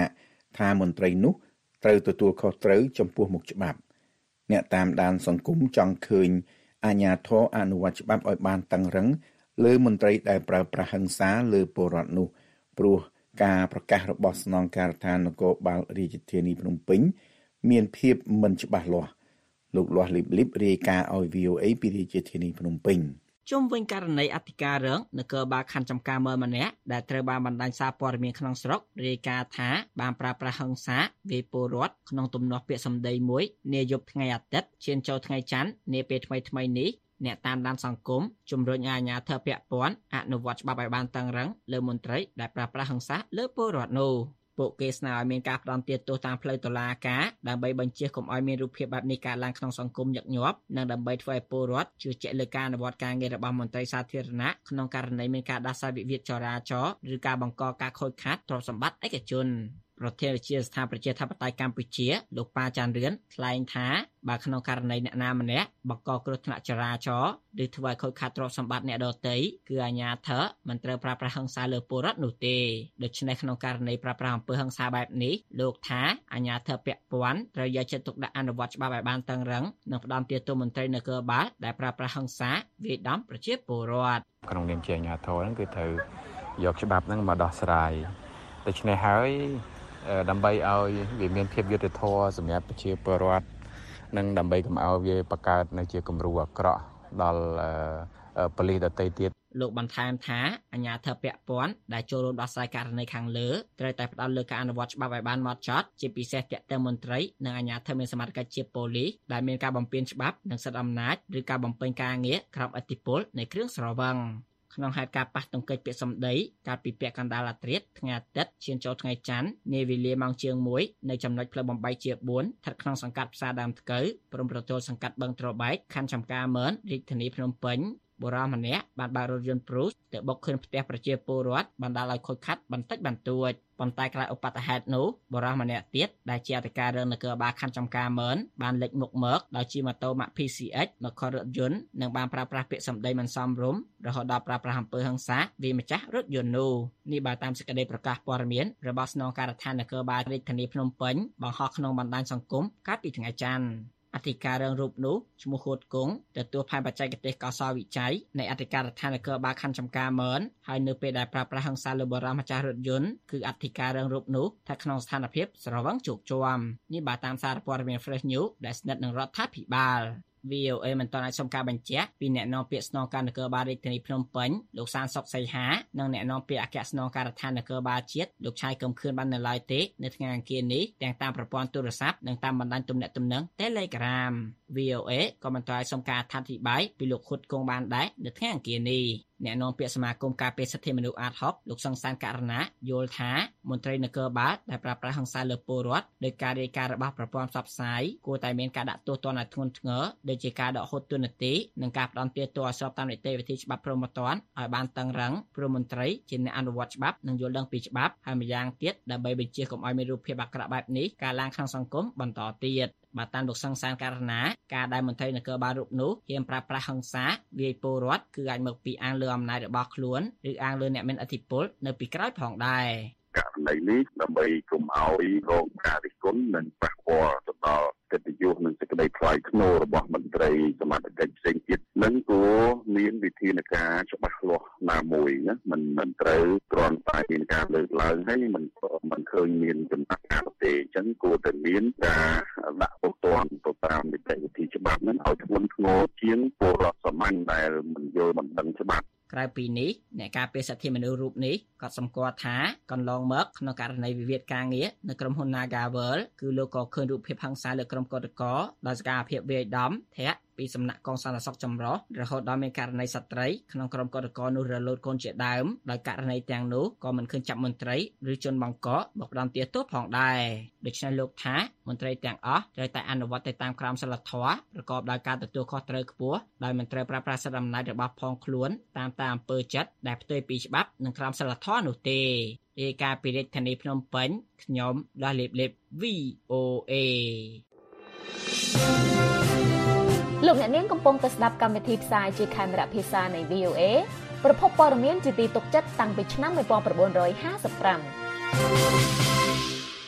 ថាមន្ត្រីនោះត្រូវទទួលខុសត្រូវចំពោះមុខច្បាប់អ្នកតាមដានសង្គមចង់ឃើញអាជ្ញាធរអនុវត្តច្បាប់ឲ្យបានតឹងរ៉ឹងលើមន្ត្រីដែលប្រើប្រាស់ហិង្សាលើពលរដ្ឋនោះព្រោះការប្រកាសរបស់ស្នងការដ្ឋាននគរបាលរាជធានីភ្នំពេញមានភាពមិនច្បាស់លាស់លោកលាស់លីបលីបរាយការណ៍ឲ្យ វី អូ អេ ពីរាជធានីភ្នំពេញជុំវិញករណីអធិការរឿងនគរបាលខណ្ឌចំការមើលម្នាក់ដែលត្រូវបានបណ្ដាញសារព័ត៌មានក្នុងស្រុករាយការណ៍ថាបានប្រើប្រាស់ហិង្សាវាយពលរដ្ឋក្នុងទំនាស់ពាក្យសម្ដីមួយនាយប់ថ្ងៃអាទិត្យឈានចូលថ្ងៃច័ន្ទនាពេលថ្មីថ្មីនេះអ្នកតាមដានសង្គមជំរុញឲ្យអាជ្ញាធរពាក់ព័ន្ធអនុវត្តច្បាប់ឲ្យបានតឹងរ៉ឹងលើមន្ត្រីដែលប្រើប្រាស់ហិង្សាលើពលរដ្ឋនោះពួកគេស្នើឲ្យមានការផ្តន្ទាទោសតាមផ្លូវតុលាការដើម្បីបញ្ជៀសកុំឲ្យមានរូបភាពបែបនេះកើតឡើងក្នុងសង្គមញឹកញាប់និងដើម្បីធ្វើឲ្យពលរដ្ឋជឿជាក់លើការអនុវត្តការងាររបស់មន្ត្រីសាធារណៈក្នុងករណីមានការដោះស្រាយវិវាទចរាចរណ៍ឬការបង្កការខូចខាតទ្រព្យសម្បត្តិឯកជនប្រធានវិទ្យាស្ថានប្រជាធិបតេយ្យកម្ពុជាលោកប៉ាចាន់រឿនថ្លែងថាបើក្នុងករណីអ្នកណាម្នាក់បង្កគ្រោះថ្នាក់ចរាចរណ៍ឬធ្វើឲ្យខូចខាតទ្រព្យសម្បត្តិអ្នកដទៃគឺអាជ្ញាធរមិនត្រូវប្រើប្រាស់ហិង្សាលើពលរដ្ឋនោះទេដូច្នេះក្នុងករណីប្រើប្រាស់អំពើហិង្សាបែបនេះលោកថាអាជ្ញាធរពាក់ព័ន្ធត្រូវយកចិត្តទុកដាក់អនុវត្តច្បាប់ឲ្យបានតឹងរ៉ឹងនិងផ្តន្ទាទោសមន្ត្រីនគរបាលដែលប្រើប្រាស់ហិង្សាវាយដំប្រជាពលរដ្ឋក្នុងនាមជាអាជ្ញាធរហ្នឹងគឺត្រូវយកច្បាប់ហ្នឹងមកដោះស្រាយដូច្នេះហើយដើម្បីឲ្យវាមានភាពយុត្តិធម៌សម្រាប់ប្រជាពលរដ្ឋនិងដើម្បីកុំឲ្យវាបង្កើតនៅជាគំរូអាក្រក់ដល់ប៉ូលីសដទៃទៀតលោកបន្ថែមថាអាជ្ញាធរពាក់ព័ន្ធដែលចូលរួមដោះស្រាយករណីខាងលើត្រូវតែផ្ដោតលើការអនុវត្តច្បាប់ឲ្យបានហ្មត់ចត់ជាពិសេសទាក់ទងមន្ត្រីនិងអាជ្ញាធរមានសមត្ថកិច្ចជាប៉ូលីសដែលមានការបំពានច្បាប់និងសិទ្ធិអំណាចឬការបំពេញការងារក្រោមឥទ្ធិពលនៃគ្រឿងស្រវឹងក្នុងហេតុការណ៍ប៉ះទង្គិចពាក្យសម្ដីកាលពីពាក់កណ្ដាលអាធ្រាត្រថ្ងៃអាទិត្យឈានចូលថ្ងៃច័ន្ទនាវេលាម៉ោងជាងមួយនៅចំណុចផ្លូវបំបីជាបួនស្ថិតក្នុងសង្កាត់ផ្សារដើមថ្កូវព្រំប្រទល់សង្កាត់បឹងត្របែកខណ្ឌចំការមឿនរាជធានីភ្នំពេញបុរសម្នាក់បានបើករថយន្តព្រូសទៅបុកឃើញផ្ទះប្រជាពលរដ្ឋបណ្ដាលឲ្យខូចខាតបន្តិចបន្តួចប៉ុន្តែក្រោយឧបទ្ទហេតុនោះបុរសម្នាក់ទៀតដែលជាអធិការរឿងនគរបាលខណ្ឌចំការមឿនបានលេចមុខមកដោយជិះម៉ូតូ Max ភី ស៊ី អិច មកខរថយន្តនិងបានប្រើប្រាស់ពាក្យសម្ដីមិនសមរម្យរហូតដល់ប្រើប្រាស់អំពើហិង្សាវាម្ចាស់រថយន្តនោះនេះបើតាមសេចក្តីប្រកាសព័ត៌មានរបស់ស្នងការដ្ឋាននគរបាលរាជធានីភ្នំពេញបង្ហោះក្នុងបណ្ដាញសង្គមកាលពីថ្ងៃច័ន្ទអធិការរឿងរូបនោះឈ្មោះហួតគង់ទទួលផែនបច្ចេកទេសកោសលវិច័យនៃអធិការដ្ឋាននគរបាលខណ្ឌចំការមឿនហើយនៅពេលដែលប្រើប្រាស់ហិង្សាលើបុរសម្ចាស់រថយន្តគឺអធិការរឿងរូបនោះថាក្នុងស្ថានភាពស្រវឹងជោគជាំនេះបើតាមសារព័ត៌មាន Fresh News ដែលស្និទ្ធនឹងរដ្ឋាភិបាល វី អូ អេ មិនទាន់អាចសុំការបញ្ជាក់ពីអ្នកនាំពាក្យស្នងការនគរបាលរាជធានីភ្នំពេញលោកសានសុកសីហានិងអ្នកនាំពាក្យអគ្គស្នងការដ្ឋាននគរបាលជាតិលោកឆៃកឹមខឿនបាននៅឡើយទេនៅថ្ងៃអង្គារនេះទាំងតាមប្រព័ន្ធទូរស័ព្ទនិងតាមបណ្ដាញទំនាក់ទំនង Telegram វី អូ អេ ក៏មិនទាន់អាចសុំការអធិប្បាយពីលោកខុតគង់បានដែរនៅថ្ងៃអង្គារនេះអ្នកនាំពាក្យសមាគមការពារសិទ្ធិមនុស្សអាតហុកលោកសង្សានករណីយល់ថាមន្ត្រីនគរបាលដែលប្រើប្រាស់ហិង្សាលើពលរដ្ឋដោយការរាយការណ៍របស់ប្រព័ន្ធផ្សព្វផ្សាយគួរតែមានការដាក់ទោសទណ្ឌឲ្យធ្ងន់ធ្ងរដូចជាការដកហូតតួនាទីនិងការផ្ដន្ទាទោសឲ្យស្របតាមនីតិវិធីច្បាប់ព្រហ្មទណ្ឌឲ្យបានតឹងរ៉ឹងព្រោះមន្ត្រីជាអ្នកអនុវត្តច្បាប់និងយល់ដឹងពីច្បាប់ហើយម្យ៉ាងទៀតដើម្បីបញ្ជាកុំឲ្យមានរូបភាពអាក្រក់បែបនេះកើតឡើងក្នុងសង្គមបន្តទៀតបើតាមលោកសង្សានករណីការដែលមន្ត្រីនគរបាលរូបនោះហ៊ានប្រើប្រាស់ហិង្សាវាយពលរដ្ឋគឺអាចមកពីអាងលើអំណាចរបស់ខ្លួនឬអាងលើអ្នកមានឥទ្ធិពលនៅពីក្រោយផងដែរករណីនេះដើម្បីកុំឲ្យរងការរិះគន់និងប៉ះពាល់ទៅដល់កិត្តិយសនិងសេចក្តីថ្លៃថ្នូររបស់មន្ត្រីសមត្ថកិច្ចផ្សេងទៀតនឹងគួរមានវិធានការច្បាស់លាស់ណាមួយណាមិនមិនត្រូវគ្រាន់តែមានការលើកឡើងហើយមិនមិនឃើញមានចំណាត់ការទេអញ្ចឹងគួរតែមានការដាក់ទោសទណ្ឌទៅតាមនីតិវិធីច្បាប់នឹងឲ្យធ្ងន់ធ្ងរជាងពលរដ្ឋសាមញ្ញដែលមិនយល់មិនដឹងច្បាប់ក្រៅពីនេះអ្នកការពារសិទ្ធិមនុស្សរូបនេះក៏សម្គាល់ថាកន្លងមកក្នុងករណីវិវាទការងារនៅក្រុមហ៊ុន Nagavel គឺលោកក៏ឃើញរូបភាពហិង្សាលើក្រុមកោតក្រដោយសកម្មភាពវាយដំធាក់ពីសំណាក់កងសន្តិសុខចម្រុះរហូតដល់មានករណីសត្រីក្នុងក្រុមកោតក្រនោះរលូតកូនជាដើមដោយករណីទាំងនោះក៏មិនឃើញចាប់មន្ត្រីឬជនបង្កមកផ្ដន្ទាទោសផងដែរដូច្នេះលោកថាមន្ត្រីទាំងអស់ត្រូវតែអនុវត្តទៅតាមក្រមសីលធម៌ប្រកបដោយការទទួលខុសត្រូវខ្ពស់ដោយមិនត្រូវប្រើប្រាស់សិទ្ធិអំណាចរបស់ផងខ្លួនតាមតាមអំពើចិត្តដែលផ្ទុយពីច្បាប់និងក្រមសីលធម៌នោះទេរាយការណ៍ពីរាជធានីភ្នំពេញខ្ញុំដាស់លៀបលៀប វី អូ អេលោកអ្នកនាងកំពុងតែស្ដាប់កម្មវិធីផ្សាយជាខេមរៈភាសានៃ វី អូ អេ ប្រភពព័ត៌មានជាទីទុកចិត្តតាំងពីឆ្នាំnineteen fifty-five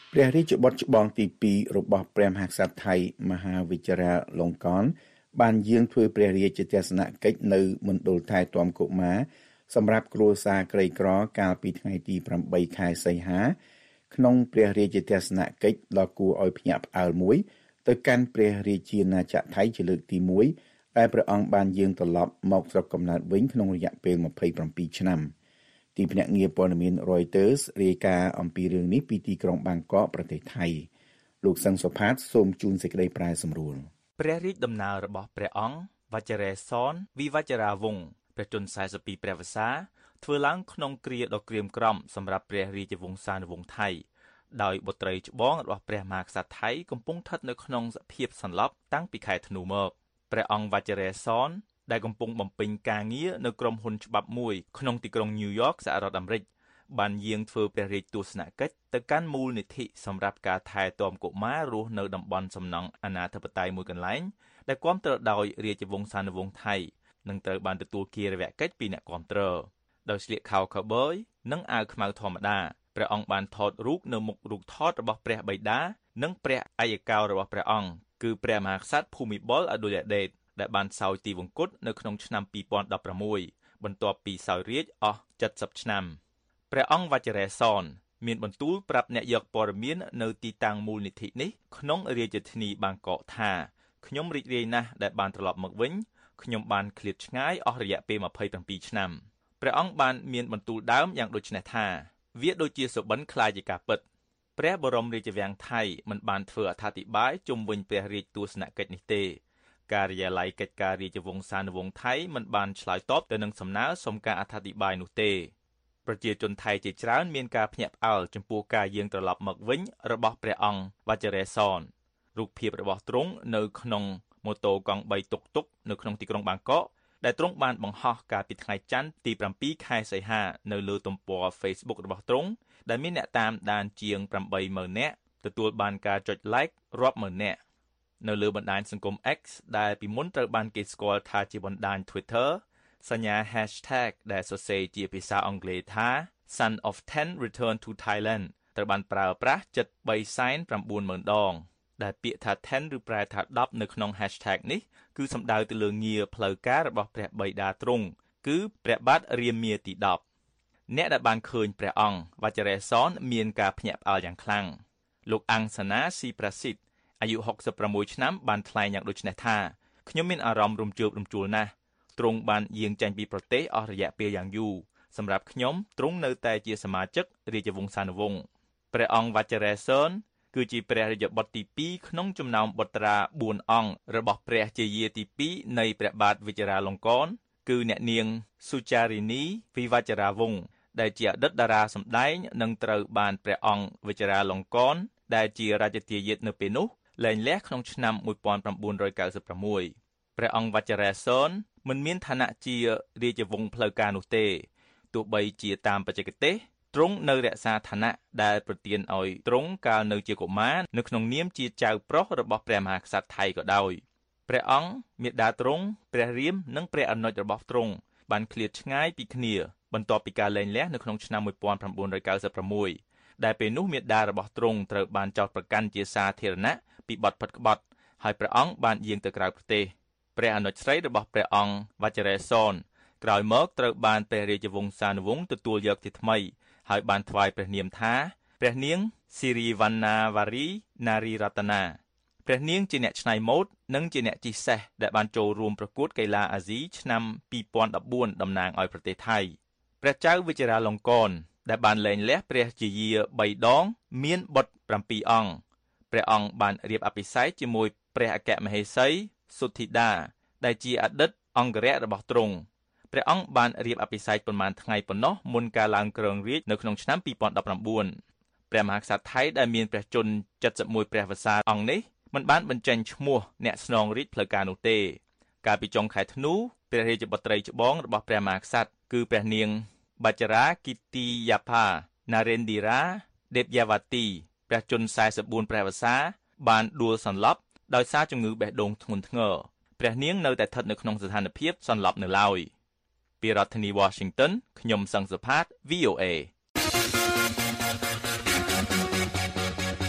ព្រះរាជបុត្រច្បងទីពីររបស់ព្រះមហាក្សត្រថៃមហាវិជ្ជរាលង្កនបានយាងធ្វើព្រះរាជទស្សនកិច្ចនៅមណ្ឌលថែទាំកុមារសម្រាប់គ្រួសារក្រីក្រកាលពីថ្ងៃទីប្រាំបីខែសីហាក្នុងព្រះរាជទស្សនកិច្ចដ៏គួរឲ្យភ្ញាក់ផ្អើលមួយទៅកាន់ព្រះរាជាណាចក្រថៃជាលើកទីមួយដែលព្រះអង្គបានយាងត្រឡប់មកស្រុកកំណើតវិញក្នុងរយៈពេលម្ភៃប្រាំពីរឆ្នាំទីភ្នាក់ងារព័ត៌មាន Reuters រាយការណ៍អំពីរឿងនេះពីទីក្រុងបាងកកប្រទេសថៃលោកសឹងសុផាតសូមជូនសេចក្តីប្រែសម្រួលព្រះរាជដំណើររបស់ព្រះអង្គវជ្ជរេសនវិវជ្ជរាវង្សព្រះជន្មសែសិបពីរព្រះវស្សាធ្វើឡើងក្នុងគ្រាដ៏ក្រៀមក្រំសម្រាប់ព្រះរាជវង្សានុវង្សថៃដោយបុត្រីច្បងរបស់ព្រះមហាក្សត្រថៃកំពុងស្ថិតនៅក្នុងសភាពសន្លប់តាំងពីខែធ្នូមកព្រះអង្គវជ្ជរេសនដែលកំពុងបំពេញការងារនៅក្រុមហ៊ុនច្បាប់មួយក្នុងទីក្រុងញូវយ៉កសហរដ្ឋអាមេរិកបានយាងធ្វើព្រះរាជទស្សនកិច្ចទៅកាន់មូលនិធិសម្រាប់ការថែទាំកុមាររស់នៅតំបន់សំណង់អនាធិបតេយ្យមួយកន្លែងដែលគាំទ្រដោយរាជវង្សានុវង្សថៃនឹងត្រូវបានទទួលគារវកិច្ចពីអ្នកគាំទ្រដោយស្លៀកខោខូវប៊យនិងអាវខ្មៅធម្មតាព្រះអង្គបានថតរូបនៅមុខរូបថតរបស់ព្រះបិតានិងព្រះឯកកោរបស់ព្រះអង្គគឺព្រះមហាក្សត្រភូមិបុលអឌុលយដេតដែលបានសោយទីវង្គតនៅក្នុងឆ្នាំពីរពាន់ដប់ប្រាំមួយបន្ទាប់ពីសោយរាជ្យអស់ជិតសិបឆ្នាំព្រះអង្គវជ្ជរេសនមានបន្ទូលប្រាប់អ្នកយកព័ត៌មាននៅទីតាំងមូលនិធិនេះក្នុងរាជធានីបាងកកថាខ្ញុំរីករាយណាស់ដែលបានត្រឡប់មកវិញខ្ញុំបានឃ្លាតឆ្ងាយអស់រយៈពេលម្ភៃប្រាំពីរឆ្នាំព្រះអង្គបានមានបន្ទូលដើមយ៉ាងដូចនេះថាវាដូចជាសុបិនខ្លាចជាការពិតព្រះបរមរាជវាំងថៃមិនបានធ្វើអត្ថាធិប្បាយជុំវិញព្រះរាជទស្សនកិច្ចនេះទេការិយាល័យកិច្ចការរាជវង្សានុវង្សថៃមិនបានឆ្លើយតបទៅនឹងសំណើសុំការអត្ថាធិប្បាយនោះទេប្រជាជនថៃជាច្រើនមានការភ្ញាក់ផ្អើលចំពោះការយាងត្រឡប់មកវិញរបស់ព្រះអង្គវជ្ជរេសនរូបភាពរបស់ទ្រង់នៅក្នុងម៉ូតូកង់បីតុកតុកនៅក្នុងទីក្រុងបាងកកដែលទ្រង់បានបង្ហោះកាលពីថ្ងៃច័ន្ទទីប្រាំពីរខែសីហានៅលើទំព័រ Facebook របស់ទ្រង់ដែលមានអ្នកតាមដានជាងប្រាំបីម៉ឺននាក់ទទួលបានការចុច like រាប់ម៉ឺននាក់នៅលើបណ្ដាញសង្គម X ដែលពីមុនត្រូវបានគេស្គាល់ថាជាបណ្ដាញ Twitter សញ្ញា hashtag ដែលសរសេរជាភាសាអង់គ្លេសថា Son of ten Return to Thailand ត្រូវបានប្រើប្រាស់ជិតបីសែនប្រាំបួនម៉ឺនដងដែលពាក្យថាtenឬប្រែថាដប់នៅក្នុង hashtag នេះគឺសំដៅទៅលើងារផ្លូវការរបស់ព្រះបិតាទ្រង់គឺព្រះបាទរាមាទីដប់អ្នកដែលបានឃើញព្រះអង្គវជ្ជរេសនមានការភ្ញាក់ផ្អើលយ៉ាងខ្លាំងលោកអង្គសណាស៊ីប្រាស៊ីតអាយុហុកសិបប្រាំមួយឆ្នាំបានថ្លែងយ៉ាងដូចនេះថាខ្ញុំមានអារម្មណ៍រំជើបរំជួលណាស់ទ្រង់បានយាងចេញពីប្រទេសអស់រយៈពេលយ៉ាងយូរសម្រាប់ខ្ញុំទ្រង់នៅតែជាសមាជិករាជវង្សានុវង្សព្រះអង្គវជ្ជរេសនគឺជាព្រះរាជបុត្រទីពីរក្នុងចំណោមបុត្រាបួនអង្គរបស់ព្រះជាយាទីពីរនៃព្រះបាទវជ្ជរាលង្កនគឺអ្នកនាងសុចារីនីវិវជ្ជរាវង្សដែលជាអតីតតារាសម្ដែងនិងត្រូវបានព្រះអង្គវជ្ជរាលង្កនដែលជារាជទាយាទនៅពេលនោះលែងលះក្នុងឆ្នាំមួយពាន់ប្រាំបួនរយកៅសិបប្រាំមួយព្រះអង្គវជ្ជរេសនមិនមានឋានៈជារាជវង្សផ្លូវការនោះទេទោះបីជាតាមបច្ចេកទេសទ្រង់នៅរក្សាឋានៈដែលប្រទានឲ្យទ្រង់កាលនៅជាកុមារនៅក្នុងនាមជាចៅប្រុសរបស់ព្រះមហាក្សត្រថៃក៏ដោយព្រះអង្គមាតាទ្រង់ព្រះរាមនិងព្រះអនុជរបស់ទ្រង់បានឃ្លាតឆ្ងាយពីគ្នាបន្ទាប់ពីការលែងលះនៅក្នុងឆ្នាំមួយពាន់ប្រាំបួនរយកៅសិបប្រាំមួយដែលពេលនោះមាតារបស់ទ្រង់ត្រូវបានចោទប្រកាន់ជាសាធារណៈពីបទផិតក្បត់ហើយព្រះអង្គបានយាងទៅក្រៅប្រទេសព្រះអនុជស្រីរបស់ព្រះអង្គវជ្ជរេសនក្រោយមកត្រូវបានព្រះរាជវង្សានុវង្សទទួលយកជាថ្មីហើយបានថ្វាយព្រះនាមថាព្រះនាងស៊ីរីវណ្ណាវ៉ារីណារីរតនាព្រះនាងជាអ្នកច្នៃម៉ូដនិងជាអ្នកជិះសេះដែលបានចូលរួមប្រកួតកីឡាអាស៊ីឆ្នាំពីរពាន់ដប់បួនតំណាងឲ្យប្រទេសថៃព្រះចៅវជ្ជរាលង្កនដែលបានលែងលះព្រះជាយាបីដងមានបុត្រប្រាំពីរអង្គព្រះអង្គបានរៀបអភិសេកជាមួយព្រះអគ្គមហេសីសុទ្ធិតាដែលជាអតីតអង្គរៈរបស់ទ្រង់ព្រះអង្គបានរៀបអភិសេកប៉ុន្មានថ្ងៃប៉ុណ្ណោះមុនការឡើងគ្រងរាជ្យនៅក្នុងឆ្នាំពីរពាន់ដប់ប្រាំបួនព្រះមហាក្សត្រថៃដែលមានព្រះជន្មចិតសិបមួយព្រះវស្សាអង្គនេះមិនបានបញ្ចេញឈ្មោះអ្នកស្នងរាជផ្លូវការនោះទេកាលពីចុងខែធ្នូព្រះរាជបុត្រីច្បងរបស់ព្រះមហាក្សត្រគឺព្រះនាងបច្ជរាគិទីយ៉ាផាណារេនឌីរ៉ាដេបយ៉ាវ៉ាទីព្រះជន្មសែសិបបួនព្រះវស្សាបានដួលសន្លប់ដោយសារជំងឺបេះដូងធ្ងន់ធ្ងរព្រះនាងនៅតែស្ថិតនៅក្នុងស្ថានភាពសន្លប់នៅឡើយពីរដ្ឋធានី Washington ខ្ញុំសង្ឃសុផាត វី អូ เอ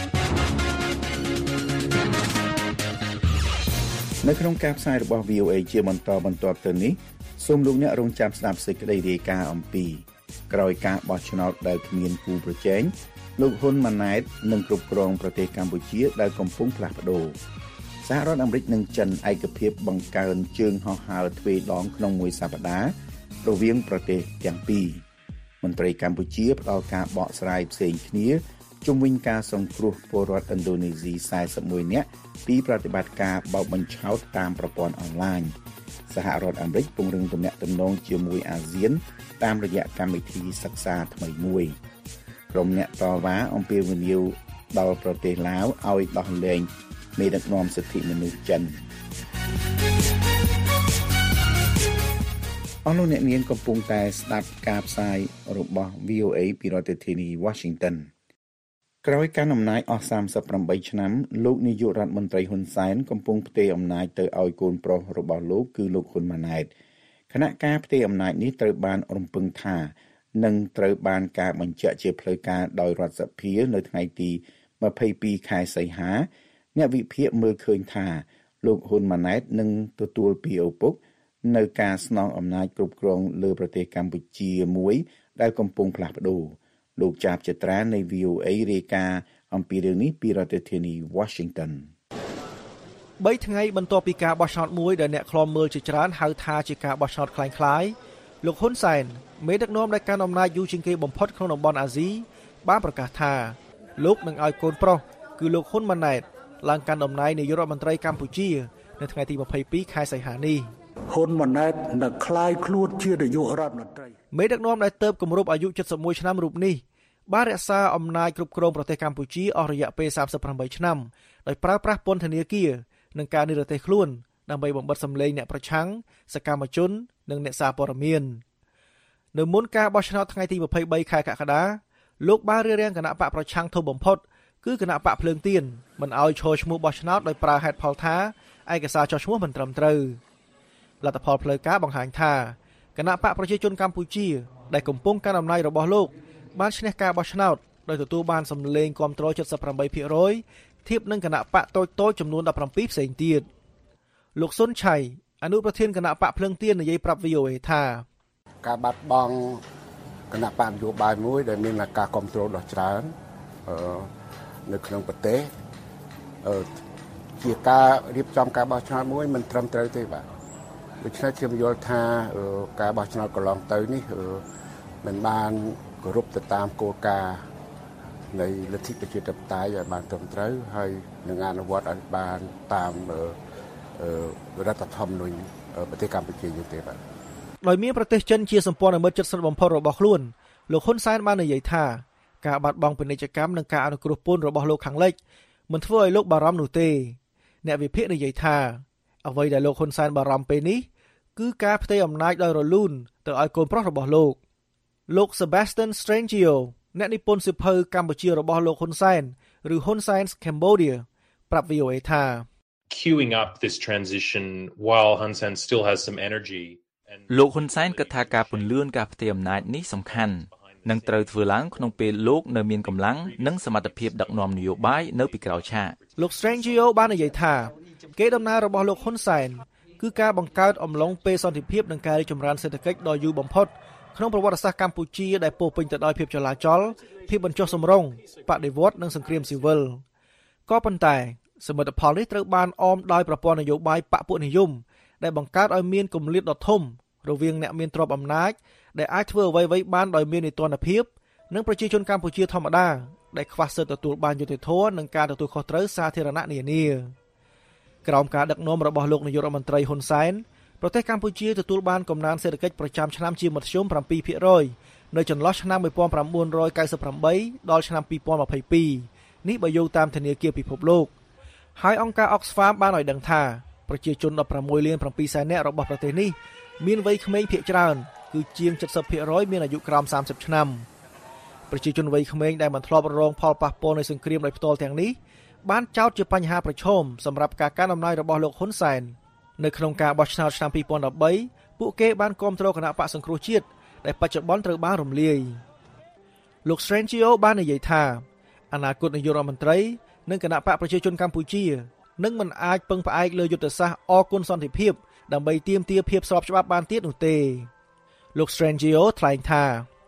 នៅក្នុងការផ្សាយរបស់ វី អូ អេ ជាបន្តបន្ទាប់ទៅនេះសូមលោកអ្នករងចាំស្ដាប់សេចក្តីរាយការណ៍អំពីក្រោយការបោះឆ្នោតដែលគ្មានគូប្រជែងលោកហ៊ុនម៉ាណែតនឹងគ្រប់គ្រងប្រទេសកម្ពុជាដែលកំពុងផ្លាស់ប្ដូរសហរដ្ឋអាមេរិកនិងចិនឯកភាពបង្កើនជើងហោះហើរទ្វេដងក្នុងមួយសប្តាហ៍រវាងប្រទេសទាំងពីរមន្ត្រីកម្ពុជាផ្ដល់ការបកស្រាយផ្សេងគ្នាជុំវិញការសង្គ្រោះពលរដ្ឋឥណ្ឌូនេស៊ីសែសិបមួយនាក់ពីប្រតិបត្តិការបោកបញ្ឆោតតាមប្រព័ន្ធអនឡាញសហរដ្ឋអាមេរិកពង្រឹងទំនាក់ទំនងជាមួយអាស៊ានតាមរយៈកម្មវិធីសិក្សាថ្មីមួយក្រុមអ្នកតវ៉ាអំពាវនាវដល់ប្រទេសឡាវឲ្យដោះលែងមេដឹកនាំសិទ្ធិមនុស្សចិនអស់លោកអ្នកនាងកំពុងតែស្ដាប់ការផ្សាយរបស់ វី អូ អេ ពីរដ្ឋធានី Washington ក្រោយការអំណាចអស់សាមសិបប្រាំបីឆ្នាំលោកនាយករដ្ឋមន្ត្រីហ៊ុនសែនកំពុងផ្ទេរអំណាចទៅឲ្យកូនប្រុសរបស់លោកគឺលោកហ៊ុនម៉ាណែតគណៈការផ្ទេរអំណាចនេះត្រូវបានរំពឹងថានឹងត្រូវបានការបញ្ជាក់ជាផ្លូវការដោយរដ្ឋសភានៅថ្ងៃទីម្ភៃពីរខែសីហាអ្នកវិភាគមើលឃើញថាលោកហ៊ុនម៉ាណែតនឹងទទួលពីឪពុកនៅការស្នងអំណាចគ្រប់គ្រងលើប្រទេសកម្ពុជាមួយដែលកំពុងផ្លាស់ប្ដូរលោកចាបចត្រានៃ វី អូ អេ រាយការណ៍អំពីរឿងនេះពីរដ្ឋធានី Washington បីថ្ងៃបន្ទាប់ពីការបោះឆ្នោតមួយដែលអ្នកខ្លំមើលជាច្រើនហៅថាជាការបោះឆ្នោតคล้ายៗលោកហ៊ុនសែនមេដឹកនាំដែលកាន់អំណាចយូរជាងគេបំផុតក្នុងតំបន់អាស៊ីបានប្រកាសថាលោកនឹងឲ្យកូនប្រុសគឺលោកហ៊ុនម៉ាណែតឡើងកាន់តំណែងនាយករដ្ឋមន្ត្រីកម្ពុជានៅថ្ងៃទីម្ភៃពីរខែសីហានេះហ៊ុនម៉ាណែតនឹងក្លាយខ្លួនជានាយករដ្ឋមន្ត្រីមេដឹកនាំដែលទៅគម្រប់អាយុเจ็ดสิบเอ็ดឆ្នាំរូបនេះបានរក្សាអំណាចគ្រប់គ្រងប្រទេសកម្ពុជាអស់រយៈពេលសាមសិបប្រាំបីឆ្នាំដោយប្រើប្រាស់ពន្ធនាគារនិងការនិរទេសខ្លួនដើម្បីបំបិទសម្លេងអ្នកប្រឆាំងសកម្មជននិងអ្នកសារព័ត៌មាននៅមុនការបោះឆ្នោតថ្ងៃទីម្ភៃបីខែកក្កដាលោកបានរារាំងគណៈបកប្រឆាំងធំបំផុតគឺគណៈបកភ្លើងទៀនមិនឲ្យឈរឈ្មោះបោះឆ្នោតដោយប្រើហេតុផលថាឯកសារចុះឈ្មោះមិនត្រឹមត្រូវលទ្ធផលផ្លូវការបង្ហាញថាគណៈបកប្រជាជនកម្ពុជាដែលកំពុងកាន់អំណាចរបស់លោកបានឈ្នះការបោះឆ្នោតដោយទទួលបានសម្លេងគាំទ្រ เจ็ดสิบแปดភាគរយ ធៀបនឹងគណៈបកតូចៗចំនួនដប់ប្រាំពីរផ្សេងទៀតលោកសុនឆៃអនុប្រធានគណៈបកភ្លើងទៀននិយាយប្រាប់ វី អូ អេ ថាការបាត់បង់គណៈបកនយោបាយមួយដែលមានការគាំទ្រដ៏ច្រើននៅក្នុងប្រទេសជាការរៀបចំការបោះឆ្នោតមួយមិនត្រឹមត្រូវទេបាទដូច្នេះខ្ញុំយល់ថាការបោះឆ្នោតកន្លងទៅនេះមិនបានគោរពទៅតាមគោលការណ៍នៃលទ្ធិប្រជាធិបតេយ្យឲ្យបានត្រឹមត្រូវហើយនឹងអនុវត្តឲ្យបានតាមរដ្ឋធម្មនុញ្ញប្រទេសកម្ពុជាយើងទេបាទដោយមានប្រទេសចិនជាសម្ព័ន្ធមិត្តជិតស្និទ្ធបំផុតរបស់ខ្លួនលោកហ៊ុនសែនបាននិយាយថាការបាត់បង់ពាណិជ្ជកម្មនិងការអនុគ្រោះពន្ធរបស់លោកខាងលិចមិនធ្វើឲ្យលោកបារម្ភនោះទេអ្នកវិភាគនិយាយថាអ្វីដែលលោកហ៊ុនសែនបារម្ភពេលនេះគឺការផ្ទេរអំណាចដោយរលូនទៅឲ្យកូនប្រុសរបស់លោកលោក Sebastian Strangio អ្នកនិពន្ធសៀវភៅកម្ពុជារបស់លោកហ៊ុនសែនឬ Hun Sen's Cambodia ប្រាប់ វី អូ អេ ថា queuing up this transition while Hun Sen still has some energy លោកហ៊ុនសែនគិតថាការពន្លឿនការផ្ទេរអំណាចនេះសំខាន់និងត្រូវធ្វើឡើងក្នុងពេលលោកនៅមានកម្លាំងនិងសមត្ថភាពដឹកនាំនយោបាយនៅពីក្រោយឆាកលោក Strangio បាននិយាយថាគេដំណើររបស់លោកហ៊ុនសែនគឺការបង្កើតអំឡុងពេលសន្តិភាពនិងការរីកចម្រើនសេដ្ឋកិច្ចដ៏យូរបំផុតក្នុងប្រវត្តិសាស្ត្រកម្ពុជាដែលពោរពេញទៅដោយភាពចលាចលភាពបញ្ចុះសម្រុងបដិវត្តនិងសង្គ្រាមស៊ីវិលក៏ប៉ុន្តែសមិទ្ធផលនេះត្រូវបានអមដោយប្រព័ន្ធនយោបាយបកពួកនិយមដែលបង្កើតឲ្យមានគម្លាតដ៏ធំរវាងអ្នកមានទ្រព្យអំណាចដែលអាចធ្វើអ្វីៗបានដោយមាននីតិរដ្ឋភាពនិងប្រជាជនកម្ពុជាធម្មតាដែលខ្វះសិទ្ធិទទួលបានយុត្តិធម៌និងការទទួលខុសត្រូវសាធារណៈនានាក្រោមការដឹកនាំរបស់លោកនាយករដ្ឋមន្ត្រីហ៊ុនសែនប្រទេសកម្ពុជាទទួលបានកំណើនសេដ្ឋកិច្ចប្រចាំឆ្នាំជាមធ្យម sevenភាគរយ នៅចន្លោះឆ្នាំnineteen ninety-eightដល់ឆ្នាំtwenty twenty-twoនេះបើយោងតាមធនាគារពិភពលោកហើយអង្គការ Oxfam បានឲ្យដឹងថាប្រជាជនsixteenលានsevenសែននាក់របស់ប្រទេសនេះមានវ័យក្មេងភាគច្រើនគឺជាងseventyភាគរយមានអាយុក្រោមthirtyឆ្នាំប្រជាជនវ័យក្មេងដែលមិនធ្លាប់រងផលប៉ះពាល់នៃសង្គ្រាមដោយផ្ទាល់ទាំងនេះបានចោទជាបញ្ហាប្រឈមសម្រាប់ការកាន់អំណាចរបស់លោកហ៊ុនសែននៅក្នុងការបោះឆ្នោតឆ្នាំtwenty thirteenពួកគេបានគាំទ្រគណៈបកសង្គ្រោះជាតិដែលបច្ចុប្បន្នត្រូវបានរំលាយលោក Strangio បាននិយាយថាអនាគតនាយករដ្ឋមន្ត្រីនិងគណៈបកប្រជាជនកម្ពុជានិងមិនអាចពឹងផ្អែកលើយុទ្ធសាស្ត្រអគុណសន្តិភាពដើម្បីទាមទារភាពស្របច្បាប់បានទៀតនោះទេលោក Strangio ថ្លែងថា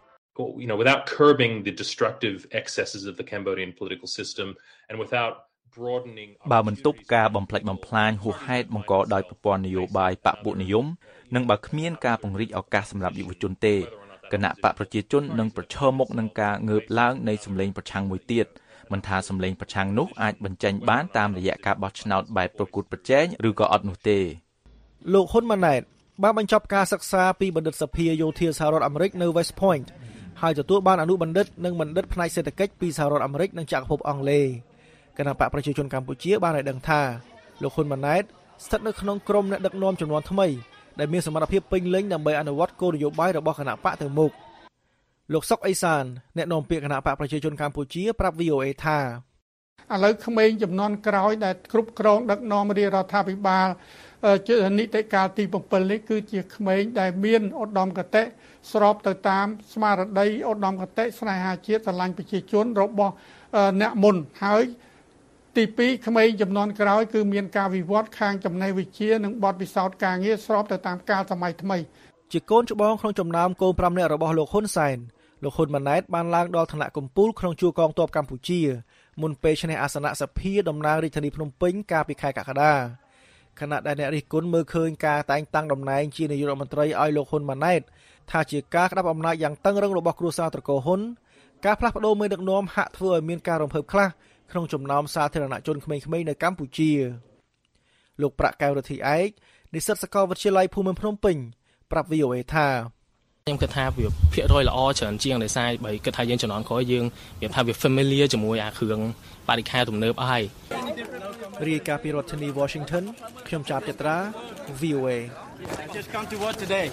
you know without curbing the destructive excesses of the Cambodian political system and without broadening បើមិនទប់ការបំផ្លិចបំផ្លាញហួសហេតុបង្កដោយប្រព័ន្ធនយោបាយបកពួកនិយមនិងបើគ្មានការពង្រីកឱកាសសម្រាប់យុវជនទេគណៈបកប្រជាជននឹងប្រឈមមុខនឹងការងើបឡើងនៃសម្លេងប្រឆាំងមួយទៀតមិនថាសម្លេងប្រឆាំងនោះអាចបញ្ចេញបានតាមរយៈការបោះឆ្នោតបែបប្រកួតប្រជែងឬក៏អត់នោះទេលោកហ៊ុនម៉ាណែតបានបញ្ចប់ការសិក្សាពីបណ្ឌិតសភាយោធាសហរដ្ឋអាមេរិកនៅ West Point ហើយទទួលបានអនុបណ្ឌិតនិងបណ្ឌិតផ្នែកសេដ្ឋកិច្ចពីសហរដ្ឋអាមេរិកនិងចក្រភពអង់គ្លេសគណៈបកប្រជាជនកម្ពុជាបានឲ្យដឹងថាលោកហ៊ុនម៉ាណែតស្ថិតនៅក្នុងក្រុមអ្នកដឹកនាំចំនួនថ្មីដែលមានសមត្ថភាពពេញលេញដើម្បីអនុវត្តគោលនយោបាយរបស់គណៈបកទៅមុខលោកសុកអេសានអ្នកនាំពាក្យគណៈបកប្រជាជនកម្ពុជាប្រាប់ វី អូ អេ ថាឥឡូវក្មេងចំនួនក្រោយដែលគ្រប់គ្រងដឹកនាំរាជរដ្ឋាភិបាលជានីតិកាលទី7នេះគឺជាក្មេងដែលមានឧត្តមគតិស្របទៅតាមស្មារតីឧត្តមគតិស្នេហាជាតិស្រឡាញ់ប្រជាជនរបស់អ្នកមុនហើយទីពីរក្មេងចំនួនក្រោយគឺមានការវិវត្តខាងចំណេះវិជ្ជានិងបទពិសោធន៍ការងារស្របទៅតាមកាលសម័យថ្មីជាកូនច្បងក្នុងចំណោមកូន5នាក់របស់លោកហ៊ុនសែនលោកហ៊ុនម៉ាណែតបានឡើងដល់ឋានៈកំពូលក្នុងជួរកងទ័ពកម្ពុជាមុនពេលឈ្នះអាសនៈសភាតំណាងរាជធានីភ្នំពេញកាលពីខែកក្កដាខណៈដែលអ្នករិះគន់មើលឃើញការតែងតាំងតំណែងជានាយករដ្ឋមន្ត្រីឲ្យលោកហ៊ុនម៉ាណែតថាជាការក្តាប់អំណាចយ៉ាងតឹងរឹងរបស់គ្រួសារត្រកូលហ៊ុនការផ្លាស់ប្ដូរមេដឹកនាំហាក់ធ្វើឲ្យមានការរំភើបខ្លះក្នុងចំណោមសាធារណជនក្មេងៗនៅកម្ពុជាលោកប្រាក់កែវរដ្ឋីឯកនិស្សិតសាកលវិទ្យាល័យភូមិន្ទភ្នំពេញប្រាប់ វី អូ អេ ថាខ្ញុំគិតថាវាភាគរយល្អច្រើនជាងដោយសារបើគិតថាយើងជំនាន់ក្រោយយើងវាថាវា familiar ជាមួយអាគ្រឿងបរិក្ខារទំនើបហើយរាយការណ៍ពីរដ្ឋធានី Washington ខ្ញុំចាបចត្រា វី អូ អេ Just come to work today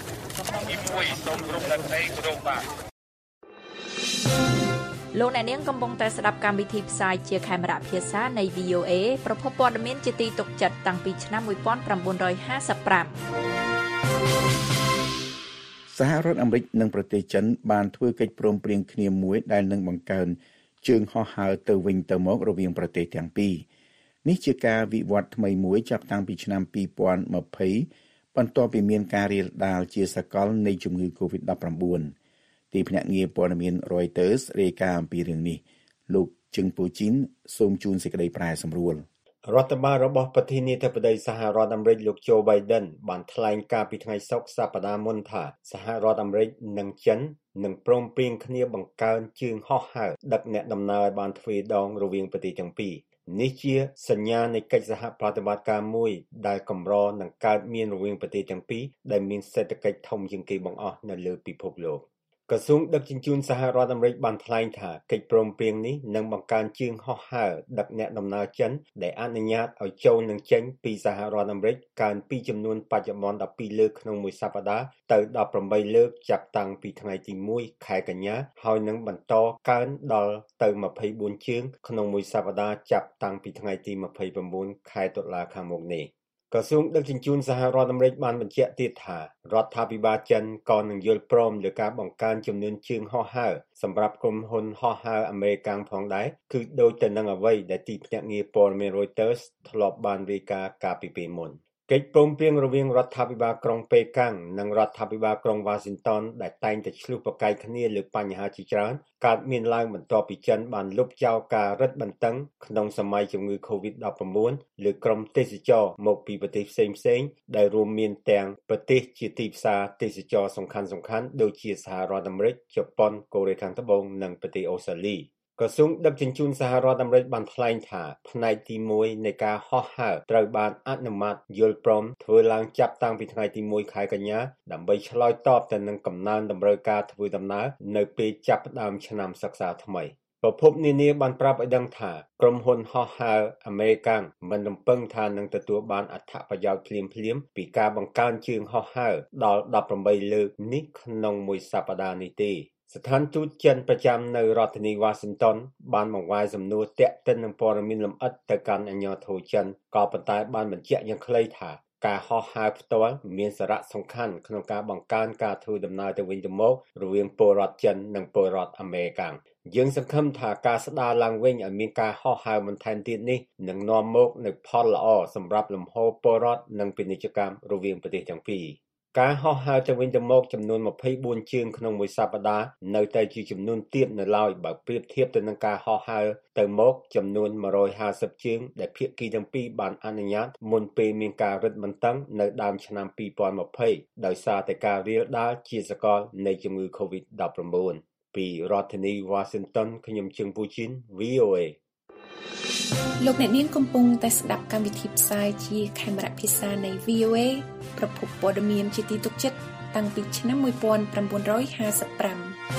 លោកអ្នកនាងកំពុងតែស្ដាប់កម្មវិធីផ្សាយជាខេមរៈភាសានៃ វី អូ អេ ប្រភពព័ត៌មានជាទីទុកចិត្តតាំងពីឆ្នាំnineteen fifty-five សហរដ្ឋអាមេរិកនិងប្រទេសចិនបានធ្វើកិច្ចព្រមព្រៀងគ្នាមួយដែលនឹងបង្កើនជើងហោះហើរទៅវិញទៅមករវាងប្រទេសទាំងពីរនេះជាការវិវត្តថ្មីមួយចាប់តាំងពីឆ្នាំtwenty twentyបន្ទាប់ពីមានការរាលដាលជាសកលនៃជំងឺ កូវីដ-19 ទីភ្នាក់ងារព័ត៌មាន Reuters រាយការណ៍អំពីរឿងនេះលោកជឹងពូជីនសូមជូនសេចក្តីប្រែសម្រួលរដ្ឋបាលរបស់ប្រធានាធិបតីសហរដ្ឋអាមេរិកលោក Joe Biden បានថ្លែងការពីថ្ងៃសុក្រសប្តាហ៍មុនថាសហរដ្ឋអាមេរិកនិងចិននឹងព្រមព្រៀងគ្នាបង្កើនជើងហោះហើរដឹកអ្នកដំណើរឲ្យបានទ្វេដងរវាងប្រទេសទាំងពីរនេះជាសញ្ញានៃកិច្ចសហប្រតិបត្តិការមួយដែលកម្រនឹងកើតមានរវាងប្រទេសទាំងពីរដែលមានសេដ្ឋកិច្ចធំជាងគេបង្អស់នៅលើពិភពលោកក្រសួងដឹកជញ្ជូនសហរដ្ឋអាមេរិកបានថ្លែងថាកិច្ចព្រមព្រៀងនេះនឹងបង្កើនជើងហោះហើរដឹកអ្នកដំណើរចិនដែលអនុញ្ញាតឲ្យចូលនិងចេញពីសហរដ្ឋអាមេរិកកើនពីចំនួនបច្ចុប្បន្នtwelveលើកក្នុងមួយសប្តាហ៍ទៅeighteenលើកចាប់តាំងពីថ្ងៃទីoneខែកញ្ញាហើយនឹងបន្តកើនដល់ទៅtwenty-fourជើងក្នុងមួយសប្តាហ៍ចាប់តាំងពីថ្ងៃទីtwenty-nineខែតុលាខាងមុខនេះក្រសួងដឹកជញ្ជូនសហរដ្ឋអាមេរិកបានបញ្ជាក់ទៀតថារដ្ឋាភិបាលចិនក៏នឹងយល់ព្រមលើការបង្កើនចំនួនជើងហោះហើរសម្រាប់ក្រុមហ៊ុនហោះហើរអាមេរិកផងដែរគឺដូចទៅនឹងអ្វីដែលទីភ្នាក់ងារព័ត៌មាន Reuters ធ្លាប់បានរាយការណ៍កាលពីពេលមុនកិច្ចព្រមព្រៀងរវាងរដ្ឋាភិបាលក្រុងប៉េកាំងនិងរដ្ឋាភិបាលក្រុង Washington ដែលតែងតែឆ្លុះប្រកែកគ្នាលើបញ្ហាជាច្រើនកើតមានឡើងបន្ទាប់ពីចិនបានលុបចោលការរឹតបន្តឹងក្នុងសម័យជំងឺ COVID nineteen លើក្រុមទេសចរមកពីប្រទេសផ្សេងៗដែលរួមមានទាំងប្រទេសជាទីផ្សារទេសចរសំខាន់ៗដូចជាសហរដ្ឋអាមេរិកជប៉ុនកូរ៉េខាងត្បូងនិងប្រទេសអូស្ត្រាលីក្រសួងដឹកជញ្ជូនសហរដ្ឋអាមេរិកបានថ្លែងថាផ្នែកទីoneនៃការហោះហើរត្រូវបានអនុម័តយល់ព្រមធ្វើឡើងចាប់តាំងពីថ្ងៃទីoneខែកញ្ញាដើម្បីឆ្លើយតបទៅនឹងកំណើនតម្រូវការធ្វើដំណើរនៅពេលចាប់ផ្ដើមឆ្នាំសិក្សាថ្មីប្រភពនានាបានប្រាប់ឲ្យដឹងថាក្រុមហ៊ុនហោះហើរអាមេរិកមិនរំពឹងថានឹងទទួលបានអត្ថប្រយោជន៍ភ្លាមៗពីការបង្កើនជើងហោះហើរដល់eighteenលើកនេះក្នុងមួយសប្តាហ៍នេះទេស្ថានទូតចិនប្រចាំនៅរដ្ឋធានី Washington បានបង្វែរសំណួរទាក់ទិននឹងព័ត៌មានលម្អិតទៅកាន់អាជ្ញាធរចិនក៏ប៉ុន្តែបានបញ្ជាក់យ៉ាងខ្លីថាការហោះហើរផ្ទាល់មានសារៈសំខាន់ក្នុងការបង្កើនការធ្វើដំណើរទៅវិញទៅមករវាងពលរដ្ឋចិននិងពលរដ្ឋអាមេរិកយើងសង្ឃឹមថាការស្ដារឡើងវិញឲ្យមានការហោះហើរបន្ថែមទៀតនេះនឹងនាំមកនូវផលល្អសម្រាប់លំហូរពលរដ្ឋនិងពាណិជ្ជកម្មរវាងប្រទេសទាំងពីរការហោះហើរទៅវិញទៅមកចំនួនម្ភៃបួនជើងក្នុងមួយសប្តាហ៍នៅតែជាចំនួនទាបនៅឡើយបើប្រៀបធៀបទៅនឹងការហោះហើរទៅមកចំនួនmột trăm hai mươiជើងដែលភាគីទាំងពីរបានអនុញ្ញាតមុនពេលមានការរឹតបន្តឹងនៅដើមឆ្នាំពីរពាន់ยี่สิบដោយសារតែការរាលដាលជាសកលនៃជំងឺ COVID ដប់ប្រាំបួន ពីរដ្ឋធានី Washington ខ្ញុំជើងពូជីន វី អូ เอលោកអ្នកនាងកំពុងតែស្ដាប់កម្មវិធីផ្សាយជាខេមរៈភាសានៃ វី អូ เอ ប្រភពព័ត៌មានជាទីទុកចិត្តតាំងពីឆ្នាំmột nghìn chín trăm năm mươi lăm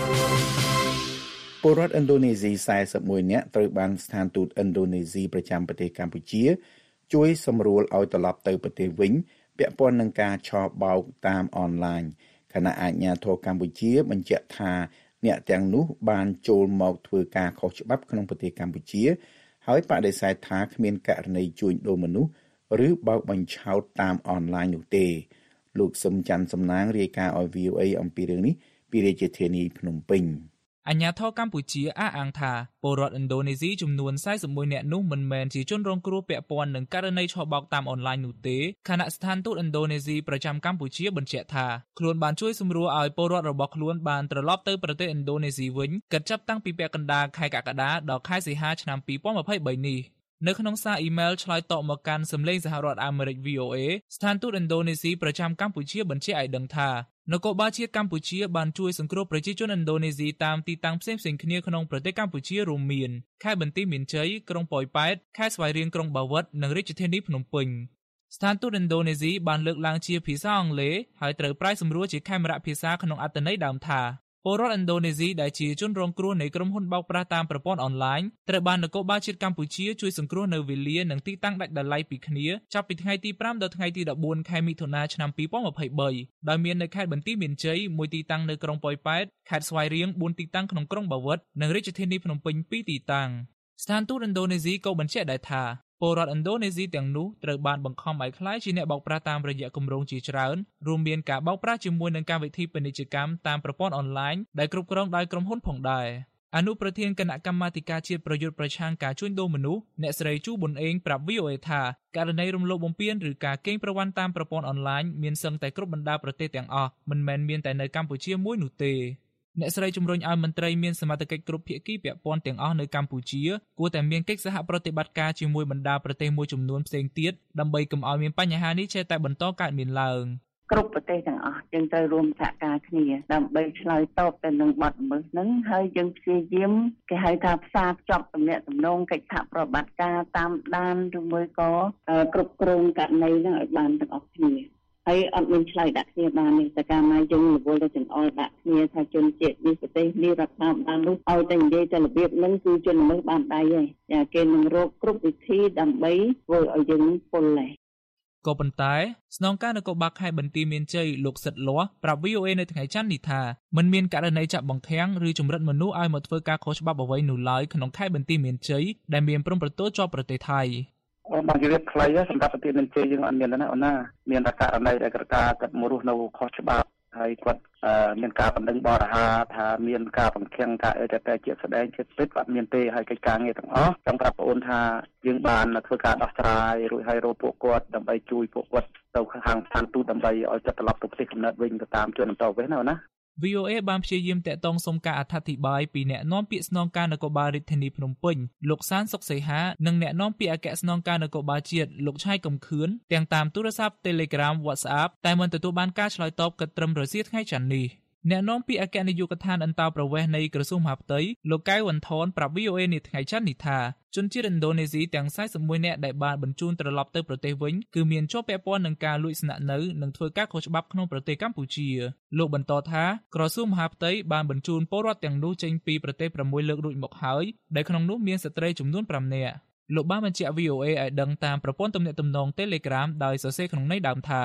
ពលរដ្ឋឥណ្ឌូនេស៊ីสี่สิบเอ็ดនាក់ត្រូវបានស្ថានទូតឥណ្ឌូនេស៊ីប្រចាំប្រទេសកម្ពុជាជួយសម្រួលឲ្យត្រឡប់ទៅប្រទេសវិញពាក់ព័ន្ធនឹងការឆបោកតាមអនឡាញគណៈអាជ្ញាធរកម្ពុជាបញ្ជាក់ថាអ្នកទាំងនោះបានចូលមកធ្វើការខុសច្បាប់ក្នុងប្រទេសកម្ពុជាហើយបដិសេធថាគ្មានករណីជួញដូរមនុស្សឬបោកបញ្ឆោតតាមអនឡាញនោះទេលោកសឹមច័ន្ទសំណាងរាយការណ៍ឲ្យ វី អូ เอ អំពីរឿងនេះពីរាជធានីភ្នំពេញអាជ្ញាធរកម្ពុជាអះអាងថាពលរដ្ឋឥណ្ឌូនេស៊ីចំនួនสี่สิบเอ็ดនាក់នោះមិនមែនជាជនរងគ្រោះពាក់ព័ន្ធនឹងករណីឆបោកតាមអនឡាញនោះទេខណៈស្ថានទូតឥណ្ឌូនេស៊ីប្រចាំកម្ពុជាបញ្ជាក់ថាខ្លួនបានជួយសម្រួលឲ្យពលរដ្ឋរបស់ខ្លួនបានត្រឡប់ទៅប្រទេសឥណ្ឌូនេស៊ីវិញគិតចាប់តាំងពីពាក់កណ្ដាលខែកក្កដាដល់ខែសីហាឆ្នាំពីរពាន់ยี่สิบสามនេះនៅក្នុងសារអ៊ីមែលឆ្លើយតបមកកាន់សម្លេងសហរដ្ឋអាមេរិក វី អូ เอ ស្ថានទូតឥណ្ឌូនេស៊ីប្រចាំកម្ពុជាបញ្ជាក់ឲ្យដឹងថានគរបាលជាតិកម្ពុជាបានជួយសង្គ្រោះប្រជាជនឥណ្ឌូនេស៊ីតាមទីតាំងផ្សេងៗគ្នាក្នុងប្រទេសកម្ពុជារួមមានខេត្តបន្ទាយមានជ័យក្រុងប៉ោយប៉ែតខេត្តស្វាយរៀងក្រុងបាវិតនិងរាជធានីភ្នំពេញស្ថានទូតឥណ្ឌូនេស៊ីបានលើកឡើងជាភាសាអង់គ្លេសហើយត្រូវប្រែសម្រួលជាខេមរៈភាសាក្នុងអត្ថន័យដើមថាពលរដ្ឋឥណ្ឌូនេស៊ីដែលជាជនរងគ្រោះនៃក្រុមហ៊ុនបោកប្រាស់តាមប្រព័ន្ធអនឡាញត្រូវបាននគរបាលជាតិកម្ពុជាជួយសង្គ្រោះនៅវេលានិងទីតាំងដាច់ដោយឡែកពីគ្នាចាប់ពីថ្ងៃទីfiveដល់ថ្ងៃទី14ខែមិថុនាឆ្នាំពីរពាន់ยี่สิบสามដោយមាននៅខេត្តបន្ទាយមានជ័យមួយទីតាំងនៅក្រុងប៉ោយប៉ែតខេត្តស្វាយរៀងbốnទីតាំងក្នុងក្រុងបាវិតនិងរាជធានីភ្នំពេញtwoទីតាំងស្ថានទូតឥណ្ឌូនេស៊ីក៏បញ្ជាក់ដែរថាពលរដ្ឋឥណ្ឌូនេស៊ីទាំងនោះត្រូវបានបង្ខំឲ្យក្លាយជាអ្នកបោកប្រាស់តាមរយៈគម្រោងជាច្រើនរួមមានការបោកប្រាស់ជាមួយនឹងកម្មវិធីពាណិជ្ជកម្មតាមប្រព័ន្ធអនឡាញដែលគ្រប់គ្រងដោយក្រុមហ៊ុនផងដែរអនុប្រធានគណៈកម្មាធិការជាតិប្រយុទ្ធប្រឆាំងការជួញដូរមនុស្សអ្នកស្រីជូប៊ុនអេងប្រាប់ វី អូ เอ ថាករណីរំលោភបំពានឬការកេងប្រវ័ញ្ចតាមប្រព័ន្ធអនឡាញមានសឹងតែគ្រប់បណ្ដាប្រទេសទាំងអស់មិនមែនមានតែនៅកម្ពុជាមួយនោះទេអ្នកស្រីជំរុញឲ្យមន្ត្រីមានសមត្ថកិច្ចគ្រប់ភាគីពាក់ព័ន្ធទាំងអស់នៅកម្ពុជាគួរតែមានកិច្ចសហប្រតិបត្តិការជាមួយបណ្ដាប្រទេសមួយចំនួនផ្សេងទៀតដើម្បីកុំឲ្យមានបញ្ហានេះចេះតែបន្តកើតមានឡើងគ្រប់ប្រទេសទាំងអស់យើងត្រូវរួមសហការគ្នាដើម្បីឆ្លើយតបទៅនឹងបទល្មើសហ្នឹងហើយយើងព្យាយាមគេហៅថាផ្សារភ្ជាប់ទំនាក់ទំនងកិច្ចសហប្រតិបត្តិការតាមដានឬមួយក៏គ្រប់គ្រងករណីហ្នឹងឲ្យបានទាំងអស់គ្នាហើយអត់មានឆ្លើយដាក់គ្នាបាននេះតែកាលណាយើងរវល់ទៅចង្អុលដាក់គ្នាថាជនជាតិនេះប្រទេសនេះរដ្ឋាភិបាលនោះឲ្យតែនិយាយតែរបៀបហ្នឹងគឺជនល្មើសបានដៃហើយតែគេនឹងរកគ្រប់វិធីដើម្បីធ្វើឲ្យយើងពុលដែរក៏ប៉ុន្តែស្នងការនគរបាលខេត្តបន្ទាយមានជ័យលោកសិទ្ធលាស់ប្រាប់ វី អូ เอ នៅថ្ងៃច័ន្ទនេះថាមិនមានករណីចាប់បង្ខាំងឬជំរិតមនុស្សឲ្យមកធ្វើការខុសច្បាប់អ្វីនោះឡើយក្នុងខេត្តបន្ទាយមានជ័យដែលមានព្រំប្រទល់ជាប់ប្រទេសថៃបាទនិយាយខ្លីសម្រាប់ប្រទេសមានជ័យយើងអត់មានទេណាអូនណាមានតែករណីដែលគាត់ការកាត់មករស់នៅខុសច្បាប់ហើយគាត់មានការបណ្ដឹងបរិហាថាមានការបង្ខាំងការអីតែជាស្ដែងជាពិតគាត់មានទេហើយកិច្ចការងារទាំងអស់ចង់ប្រាប់បងអូនថាយើងបានធ្វើការដោះស្រាយរួចហើយរកពួកគាត់ដើម្បីជួយពួកគាត់ទៅខាងស្ថានទូតដើម្បីឲ្យគាត់ត្រឡប់ទៅប្រទេសកំណើតវិញទៅតាមជនអន្តរជាតិណាអូនណាវី អូ เอ បានព្យាយាមតាក់ទងសុំការអធិប្បាយពីអ្នកនាំពាក្យស្នងការនគរបាលរាជធានីភ្នំពេញលោកសានសុកសីហានិងអ្នកនាំពាក្យអគ្គស្នងការនគរបាលជាតិលោកឆៃកំខឿនទាំងតាមទូរស័ព្ទ Telegram WhatsApp តែមិនទទួលបានការឆ្លើយតបគិតត្រឹមរសៀលថ្ងៃច័ន្ទនេះអ្នកនាំពាក្យអគ្គនាយកដ្ឋានអន្តរប្រវេសន៍នៃក្រសួងមហាផ្ទៃលោកកៅវ៉ាន់ថនប្រាប់ វី អូ เอ នាថ្ងៃច័ន្ទនេះថាជនជាតិឥណ្ឌូនេស៊ីទាំងสี่สิบเอ็ดនាក់ដែលបានបញ្ជូនត្រឡប់ទៅប្រទេសវិញគឺមានជាប់ពាក់ព័ន្ធនឹងការលួចស្នាក់នៅនិងធ្វើការខុសច្បាប់ក្នុងប្រទេសកម្ពុជាលោកបន្តថាក្រសួងមហាផ្ទៃបានបញ្ជូនពលរដ្ឋទាំងនោះចេញពីប្រទេសប្រាំមួយលើករួចមកហើយដែលក្នុងនោះមានស្ត្រីចំនួនប្រាំនាក់លោកបានបញ្ជាក់ វី អូ เอ ឲ្យដឹងតាមប្រព័ន្ធទំនាក់ទំនង Telegram ដោយសរសេរក្នុងន័យដើមថា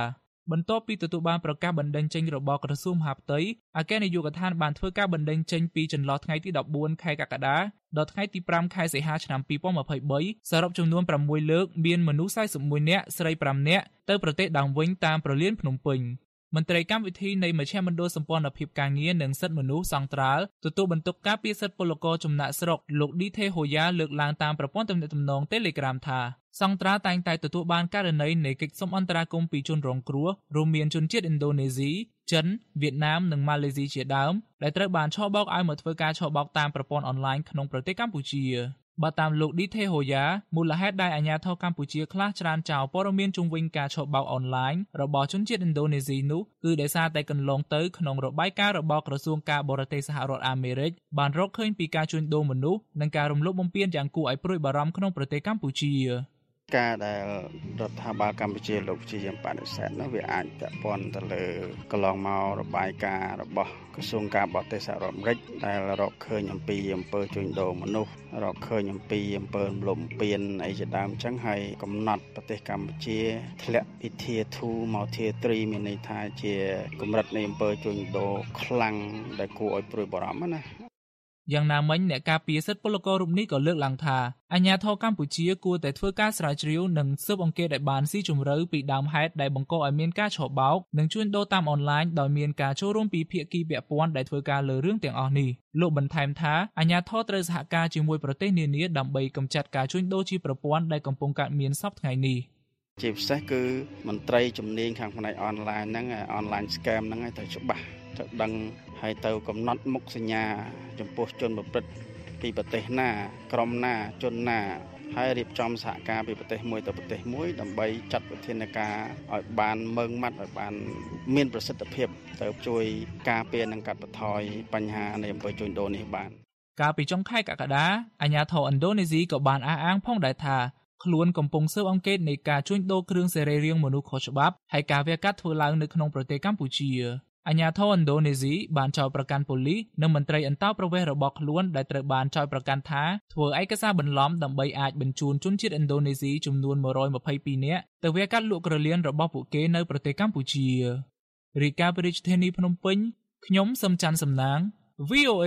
បន្ទាប់ពីទទួលបានប្រកាសបណ្តេញចេញរបស់ក្រសួងមហាផ្ទៃអគ្គនាយកដ្ឋានបានធ្វើការបណ្តេញចេញពីចន្លោះថ្ងៃទី14ខែកក្កដាដល់ថ្ងៃទី5ខែសីហាឆ្នាំ2023សរុបចំនួន6លើកមានមនុស្ស41នាក់ស្រី5នាក់ទៅប្រទេសដើមវិញតាមប្រលានភ្នំពេញមន្ត្រីកម្មវិធីនៃមជ្ឈមណ្ឌលសម្ព័ន្ធភាពការងារនិងសិទ្ធិមនុស្សសង្ត្រាល់ទទួលបន្ទុកការពារសិទ្ធិពលករចំណាក់ស្រុកលោកឌីថេហូយ៉ាលើកឡើងតាមប្រព័ន្ធទំនាក់ទំនង Telegram ថាសង្ត្រាល់តែងតែទទួលបានករណីនៃកិច្ចសុំអន្តរាគមន៍ពីជនរងគ្រោះរួមមានជនជាតិឥណ្ឌូនេស៊ីចិនវៀតណាមនិងម៉ាឡេស៊ីជាដើមដែលត្រូវបានឆបោកឲ្យមកធ្វើការឆបោកតាមប្រព័ន្ធអនឡាញក្នុងប្រទេសកម្ពុជាបើតាមលោកឌីថេហូយ៉ាមូលហេតុដែលអាជ្ញាធរកម្ពុជាខ្លះច្រានចោលព័ត៌មានជុំវិញការឆបោកអនឡាញរបស់ជនជាតិឥណ្ឌូនេស៊ីនោះគឺដោយសារតែកន្លងទៅក្នុងរបាយការណ៍របស់ក្រសួងការបរទេសសហរដ្ឋអាមេរិកបានរកឃើញពីការជួញដូរមនុស្សនិងការរំលោភបំពានយ៉ាងគួរឲ្យព្រួយបារម្ភក្នុងប្រទេសកម្ពុជាការដែលរដ្ឋាភិបាលកម្ពុជាលោកជាយាមបដិសេធនោះវាអាចពាក់ព័ន្ធទៅលើកន្លងមករបាយការណ៍របស់ក្រសួងការបរទេសសហរដ្ឋអាមេរិកដែលរកឃើញអំពីអំពើជួញដូរមនុស្សរកឃើញអំពីអំពើរំលោភបំពានអីជាដើមអញ្ចឹងហើយកំណត់ប្រទេសកម្ពុជាធ្លាក់ពី Tier ทู មក Tier ទ្រី មានន័យថាជាកម្រិតនៃអំពើជួញដូរខ្លាំងដែលគួរឲ្យព្រួយបារម្ភណាយ៉ាងណាមិញអ្នកការពារសិទ្ធិពលកររូបនេះក៏លើកឡើងថាអាជ្ញាធរកម្ពុជាគួរតែធ្វើការស្រាវជ្រាវនិងស៊ើបអង្កេតឲ្យបានស៊ីជម្រៅពីដើមហេតុដែលបង្កឲ្យមានការឆបោកនិងជួញដូរតាមអនឡាញដោយមានការចូលរួមពីភាគីពាក់ព័ន្ធដែលធ្វើការលើរឿងទាំងអស់នេះលោកបន្ថែមថាអាជ្ញាធរត្រូវសហការជាមួយប្រទេសនានាដើម្បីកម្ចាត់ការជួញដូរជាប្រព័ន្ធដែលកំពុងកើតមានសពថ្ងៃនេះជាពិសេសគឺមន្ត្រីជំនាញខាងផ្នែកអនឡាញហ្នឹងអនឡាញ scam ហ្នឹងឲ្យទៅច្បាស់ទៅដឹងហើយទៅកំណត់មុខសញ្ញាចំពោះជនប្រព្រឹត្តពីប្រទេសណាក្រុមណាជនណាហើយរៀបចំសហការពីប្រទេសមួយទៅប្រទេសមួយដើម្បីចាត់វិធានការឲ្យបានម៉ឺងម៉ាត់ឲ្យបានមានប្រសិទ្ធភាពទៅជួយការពារនិងកាត់បន្ថយបញ្ហានៃអំពើជួញដូរនេះបានកាលពីចុងខែកក្កដាអាជ្ញាធរឥណ្ឌូនេស៊ីក៏បានអះអាងផងដែរថាខ្លួនកំពុងស៊ើបអង្កេតនៃការជួញដូរគ្រឿងសរីរាង្គមនុស្សខុសច្បាប់ហើយការវាយកាត់ធ្វើឡើងនៅក្នុងប្រទេសកម្ពុជាអាជ្ញាធរឥណ្ឌូនេស៊ីបានចោទប្រកាន់ប៉ូលីសនិងមន្ត្រីអន្តោប្រវេសន៍របស់ខ្លួនដែលត្រូវបានចោទប្រកាន់ថាធ្វើឯកសារបន្លំដើម្បីអាចបញ្ជូនជនជាតិឥណ្ឌូនេស៊ីចំនួនmột trăm hai mươi haiនាក់ទៅវាយកាត់លក់ក្រលៀនរបស់ពួកគេនៅប្រទេសកម្ពុជារាយការណ៍ពីរាជធានីភ្នំពេញខ្ញុំសឹមច័ន្ទសំណាង វី អូ เอ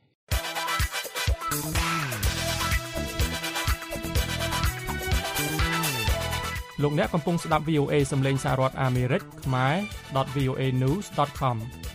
លោកអ្នកកំពុងស្ដាប់ វី អូ เอ សំឡេងសហរដ្ឋអាមេរិកខ្មែរ ដត វី អូ เอ นิวส์ ដត com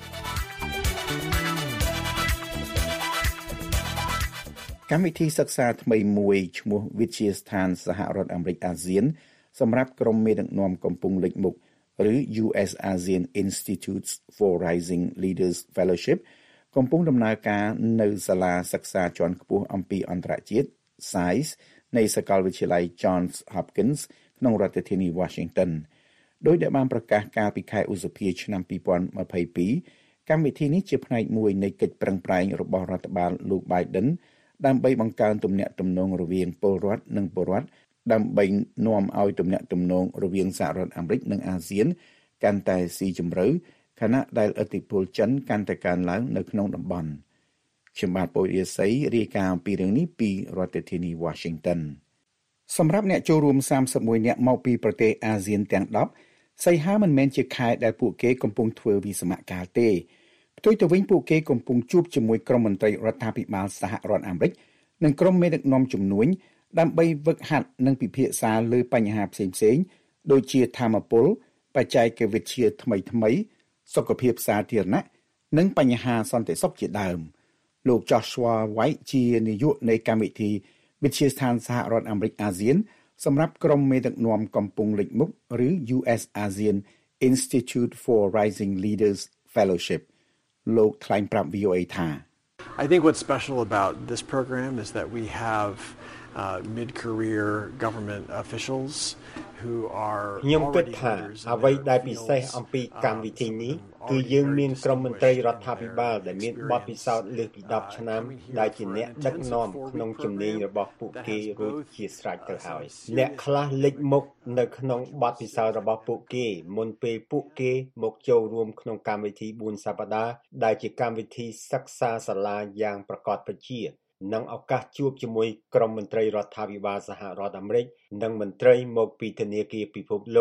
កម្មវិធីសិក្សាថ្មីមួយឈ្មោះវិទ្យាស្ថានសហរដ្ឋអាមេរិកអាស៊ានសម្រាប់ក្រុមមេដឹកនាំកំពុងលេចមុខឬ ยู เอส ASEAN Institutes for Rising Leaders Fellowship កំពុងដំណើរការនៅសាលាសិក្សាជាន់ខ្ពស់អំពីអន្តរជាតិ សៃស នៃសាកលវិទ្យាល័យ Johns Hopkins ក្នុងរដ្ឋធានី Washington ដោយដែលបានប្រកាសកាលពីខែឧសភាឆ្នាំពីរពាន់ម្ភៃពីរកម្មវិធីនេះជាផ្នែកមួយនៃកិច្ចប្រឹងប្រែងរបស់រដ្ឋបាលលោក Biden ដើម្បីបង្កើនទំនាក់ទំនងរវាងពលរដ្ឋនិងពលរដ្ឋដើម្បីនាំឲ្យទំនាក់ទំនងរវាងសហរដ្ឋអាមេរិកនិងអាស៊ានកាន់តែស៊ីជម្រៅខណៈដែលឥទ្ធិពលចិនកាន់តែកើនឡើងនៅក្នុងតំបន់ខ្ញុំបាទពូរិយស័យរាយការណ៍ពីរឿងនេះពីរដ្ឋធានី Washington សម្រាប់អ្នកចូលរួមសាមសិបមួយនាក់មកពីប្រទេសអាស៊ានទាំងដប់សីហាមិនមែនជាខែដែលពួកគេកំពុងធ្វើវិសមកាលទេផ្ទុយទៅវិញពួកគេកំពុងជួបជាមួយក្រុមមន្ត្រីរដ្ឋាភិបាលសហរដ្ឋអាមេរិកនិងក្រុមមេដឹកនាំជំនួញដើម្បីវឹកហាត់និងពិភាក្សាលើបញ្ហាផ្សេងៗដូចជាធម្មពលបច្ចេកវិទ្យាថ្មីៗសុខភាពសាធារណៈនិងបញ្ហាសន្តិសុខជាដើមលោក Joshua White ជានាយកនៃកម្មវិធីវិទ្យាស្ថានសហរដ្ឋអាមេរិកអាស៊ានសម្រាប់ក្រុមមេដឹកនាំកំពុងលេចមុខឬ ยู เอส ASEAN Institute for Rising Leaders Fellowship លោកថ្លែងប្រាប់ វី អូ เอ ថា I think what's special about this program is that we have uh, mid-career government officials who are ខ្ញុំគិតថាអ្វីដែលពិសេសអំពីកម្មវិធីនេះគឺយើងមានក្រុមមន្ត្រីរដ្ឋាភិបាលដែលមានបទពិសោធន៍លើសពីដប់ឆ្នាំដែលជាអ្នកដឹកនាំក្នុងជំនាញរបស់ពួកគេរួចជាស្រេចទៅហើយអ្នកខ្លះលេចមុខនៅក្នុងបទពិសោធន៍របស់ពួកគេមុនពេលពួកគេមកចូលរួមក្នុងកម្មវិធីបួនសប្តាហ៍ដែលជាកម្មវិធីសិក្សាសាលាយ៉ាងប្រកបប្រជានិងឱកាសជួបជាមួយក្រុមមន្ត្រីរដ្ឋាភិបាលសហរដ្ឋអាមេរិកនិងមន្ត្រីមកពីធនាគារពិភពលោក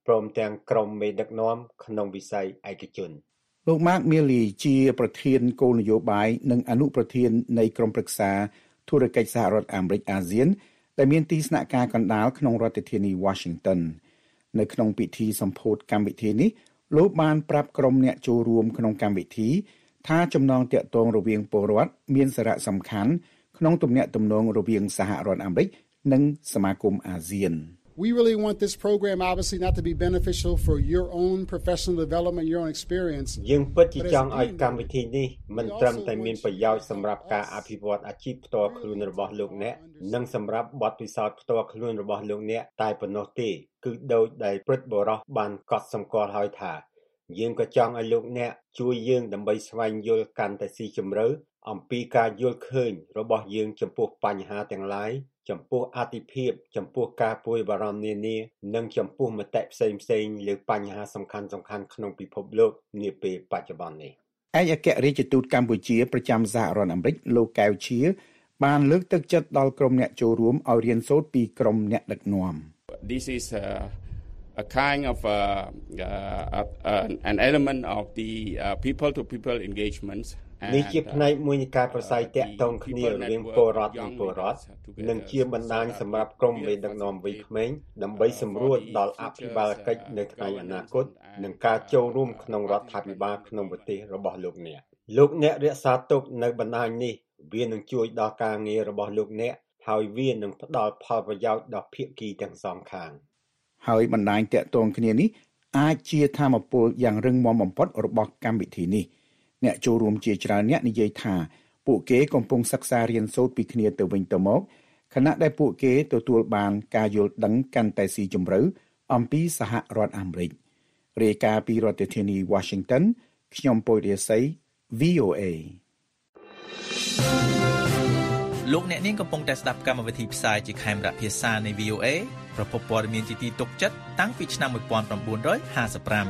ព្រមទាំងក្រុមមេដឹកនាំក្នុងវិស័យឯកជនលោក Mark Milley ជាប្រធានគោលនយោបាយនិងអនុប្រធាននៃក្រុមប្រឹក្សាធុរកិច្ចសហរដ្ឋអាមេរិកអាស៊ានដែលមានទីស្នាក់ការកណ្ដាលក្នុងរដ្ឋធានី Washington នៅក្នុងពិធីសម្ពោធកម្មវិធីនេះលោកបានប្រាប់ក្រុមអ្នកចូលរួមក្នុងកម្មវិធីថាចំណងទាក់ទងរវាងពលរដ្ឋមានសារៈសំខាន់ក្នុងទំនាក់ទំនងរវាងសហរដ្ឋអាមេរិកនិងសមាគមអាស៊ាន We really want this program obviously not to be beneficial for your own professional development, your own experience. យើងពិតជាចង់ឲ្យកម្មវិធីនេះមិនត្រឹមតែមានប្រយោជន៍សម្រាប់ការអភិវឌ្ឍអាជីពផ្ទាល់ខ្លួនរបស់លោកអ្នកនិងសម្រាប់បទពិសោធន៍ផ្ទាល់ខ្លួនរបស់លោកអ្នកតែប៉ុណ្ណោះទេគឺដូចដែលព្រឹទ្ធបុរសបានកត់សម្គាល់ហើយថាយើងក៏ចង់ឲ្យលោកអ្នកជួយយើងដើម្បីស្វែងយល់កាន់តែស៊ីជម្រៅអំពីការយល់ឃើញរបស់យើងចំពោះបញ្ហាទាំងឡាយចំពោះអតិភិបចំពោះការព្រួយបារម្ភនានានិងចំពោះមតិផ្សេងផ្សេងលើបញ្ហាសំខាន់សំខាន់ក្នុងពិភពលោកនាពេលបច្ចុប្បន្ននេះឯកអគ្គរដ្ឋទូតកម្ពុជាប្រចាំសហរដ្ឋអាមេរិកលោកកែវឈៀបានលើកទឹកចិត្តដល់ក្រុមអ្នកចូលរួមឲ្យរៀនសូត្រពីក្រុមអ្នកដឹកនាំ This is a, a kind of a, a, a, an element of the uh, people to people engagements នេះជាផ្នែកមួយនៃការប្រស័យទាក់ទងគ្នារវាងពលរដ្ឋនិងពលរដ្ឋនិងជាបណ្ដាញសម្រាប់ក្រុមមេដឹកនាំវ័យក្មេងដើម្បីសម្រួលដល់អភិបាលកិច្ចនៅថ្ងៃអនាគតនិងការចូលរួមក្នុងរដ្ឋាភិបាលក្នុងប្រទេសរបស់លោកអ្នកលោកអ្នករក្សាទុកនៅបណ្ដាញនេះវានឹងជួយដល់ការងាររបស់លោកអ្នកហើយវានឹងផ្ដល់ផលប្រយោជន៍ដល់ភាគីទាំងសងខាងហើយបណ្ដាញទាក់ទងគ្នានេះអាចជាធម៌ពលយ៉ាងរឹងមាំបំផុតរបស់កម្មវិធីនេះអ្នកចូលរួមជាច្រើនអ្នកនិយាយថាពួកគេកំពុងសិក្សារៀនសូត្រពីគ្នាទៅវិញទៅមកខណៈដែលពួកគេទទួលបានការយល់ដឹងកាន់តែស៊ីជម្រៅអំពីសហរដ្ឋអាមេរិករាយការណ៍ពីរដ្ឋធានី Washington ខ្ញុំពូរិស័យ វី អូ เอលោកអ្នកនាងកំពុងតែស្ដាប់កម្មវិធីផ្សាយជាខេមរៈភាសានៃ វី អូ เอ ប្រភពព័ត៌មានជាទីទុកចិត្តតាំងពីឆ្នាំmột nghìn chín trămห้าสิบห้า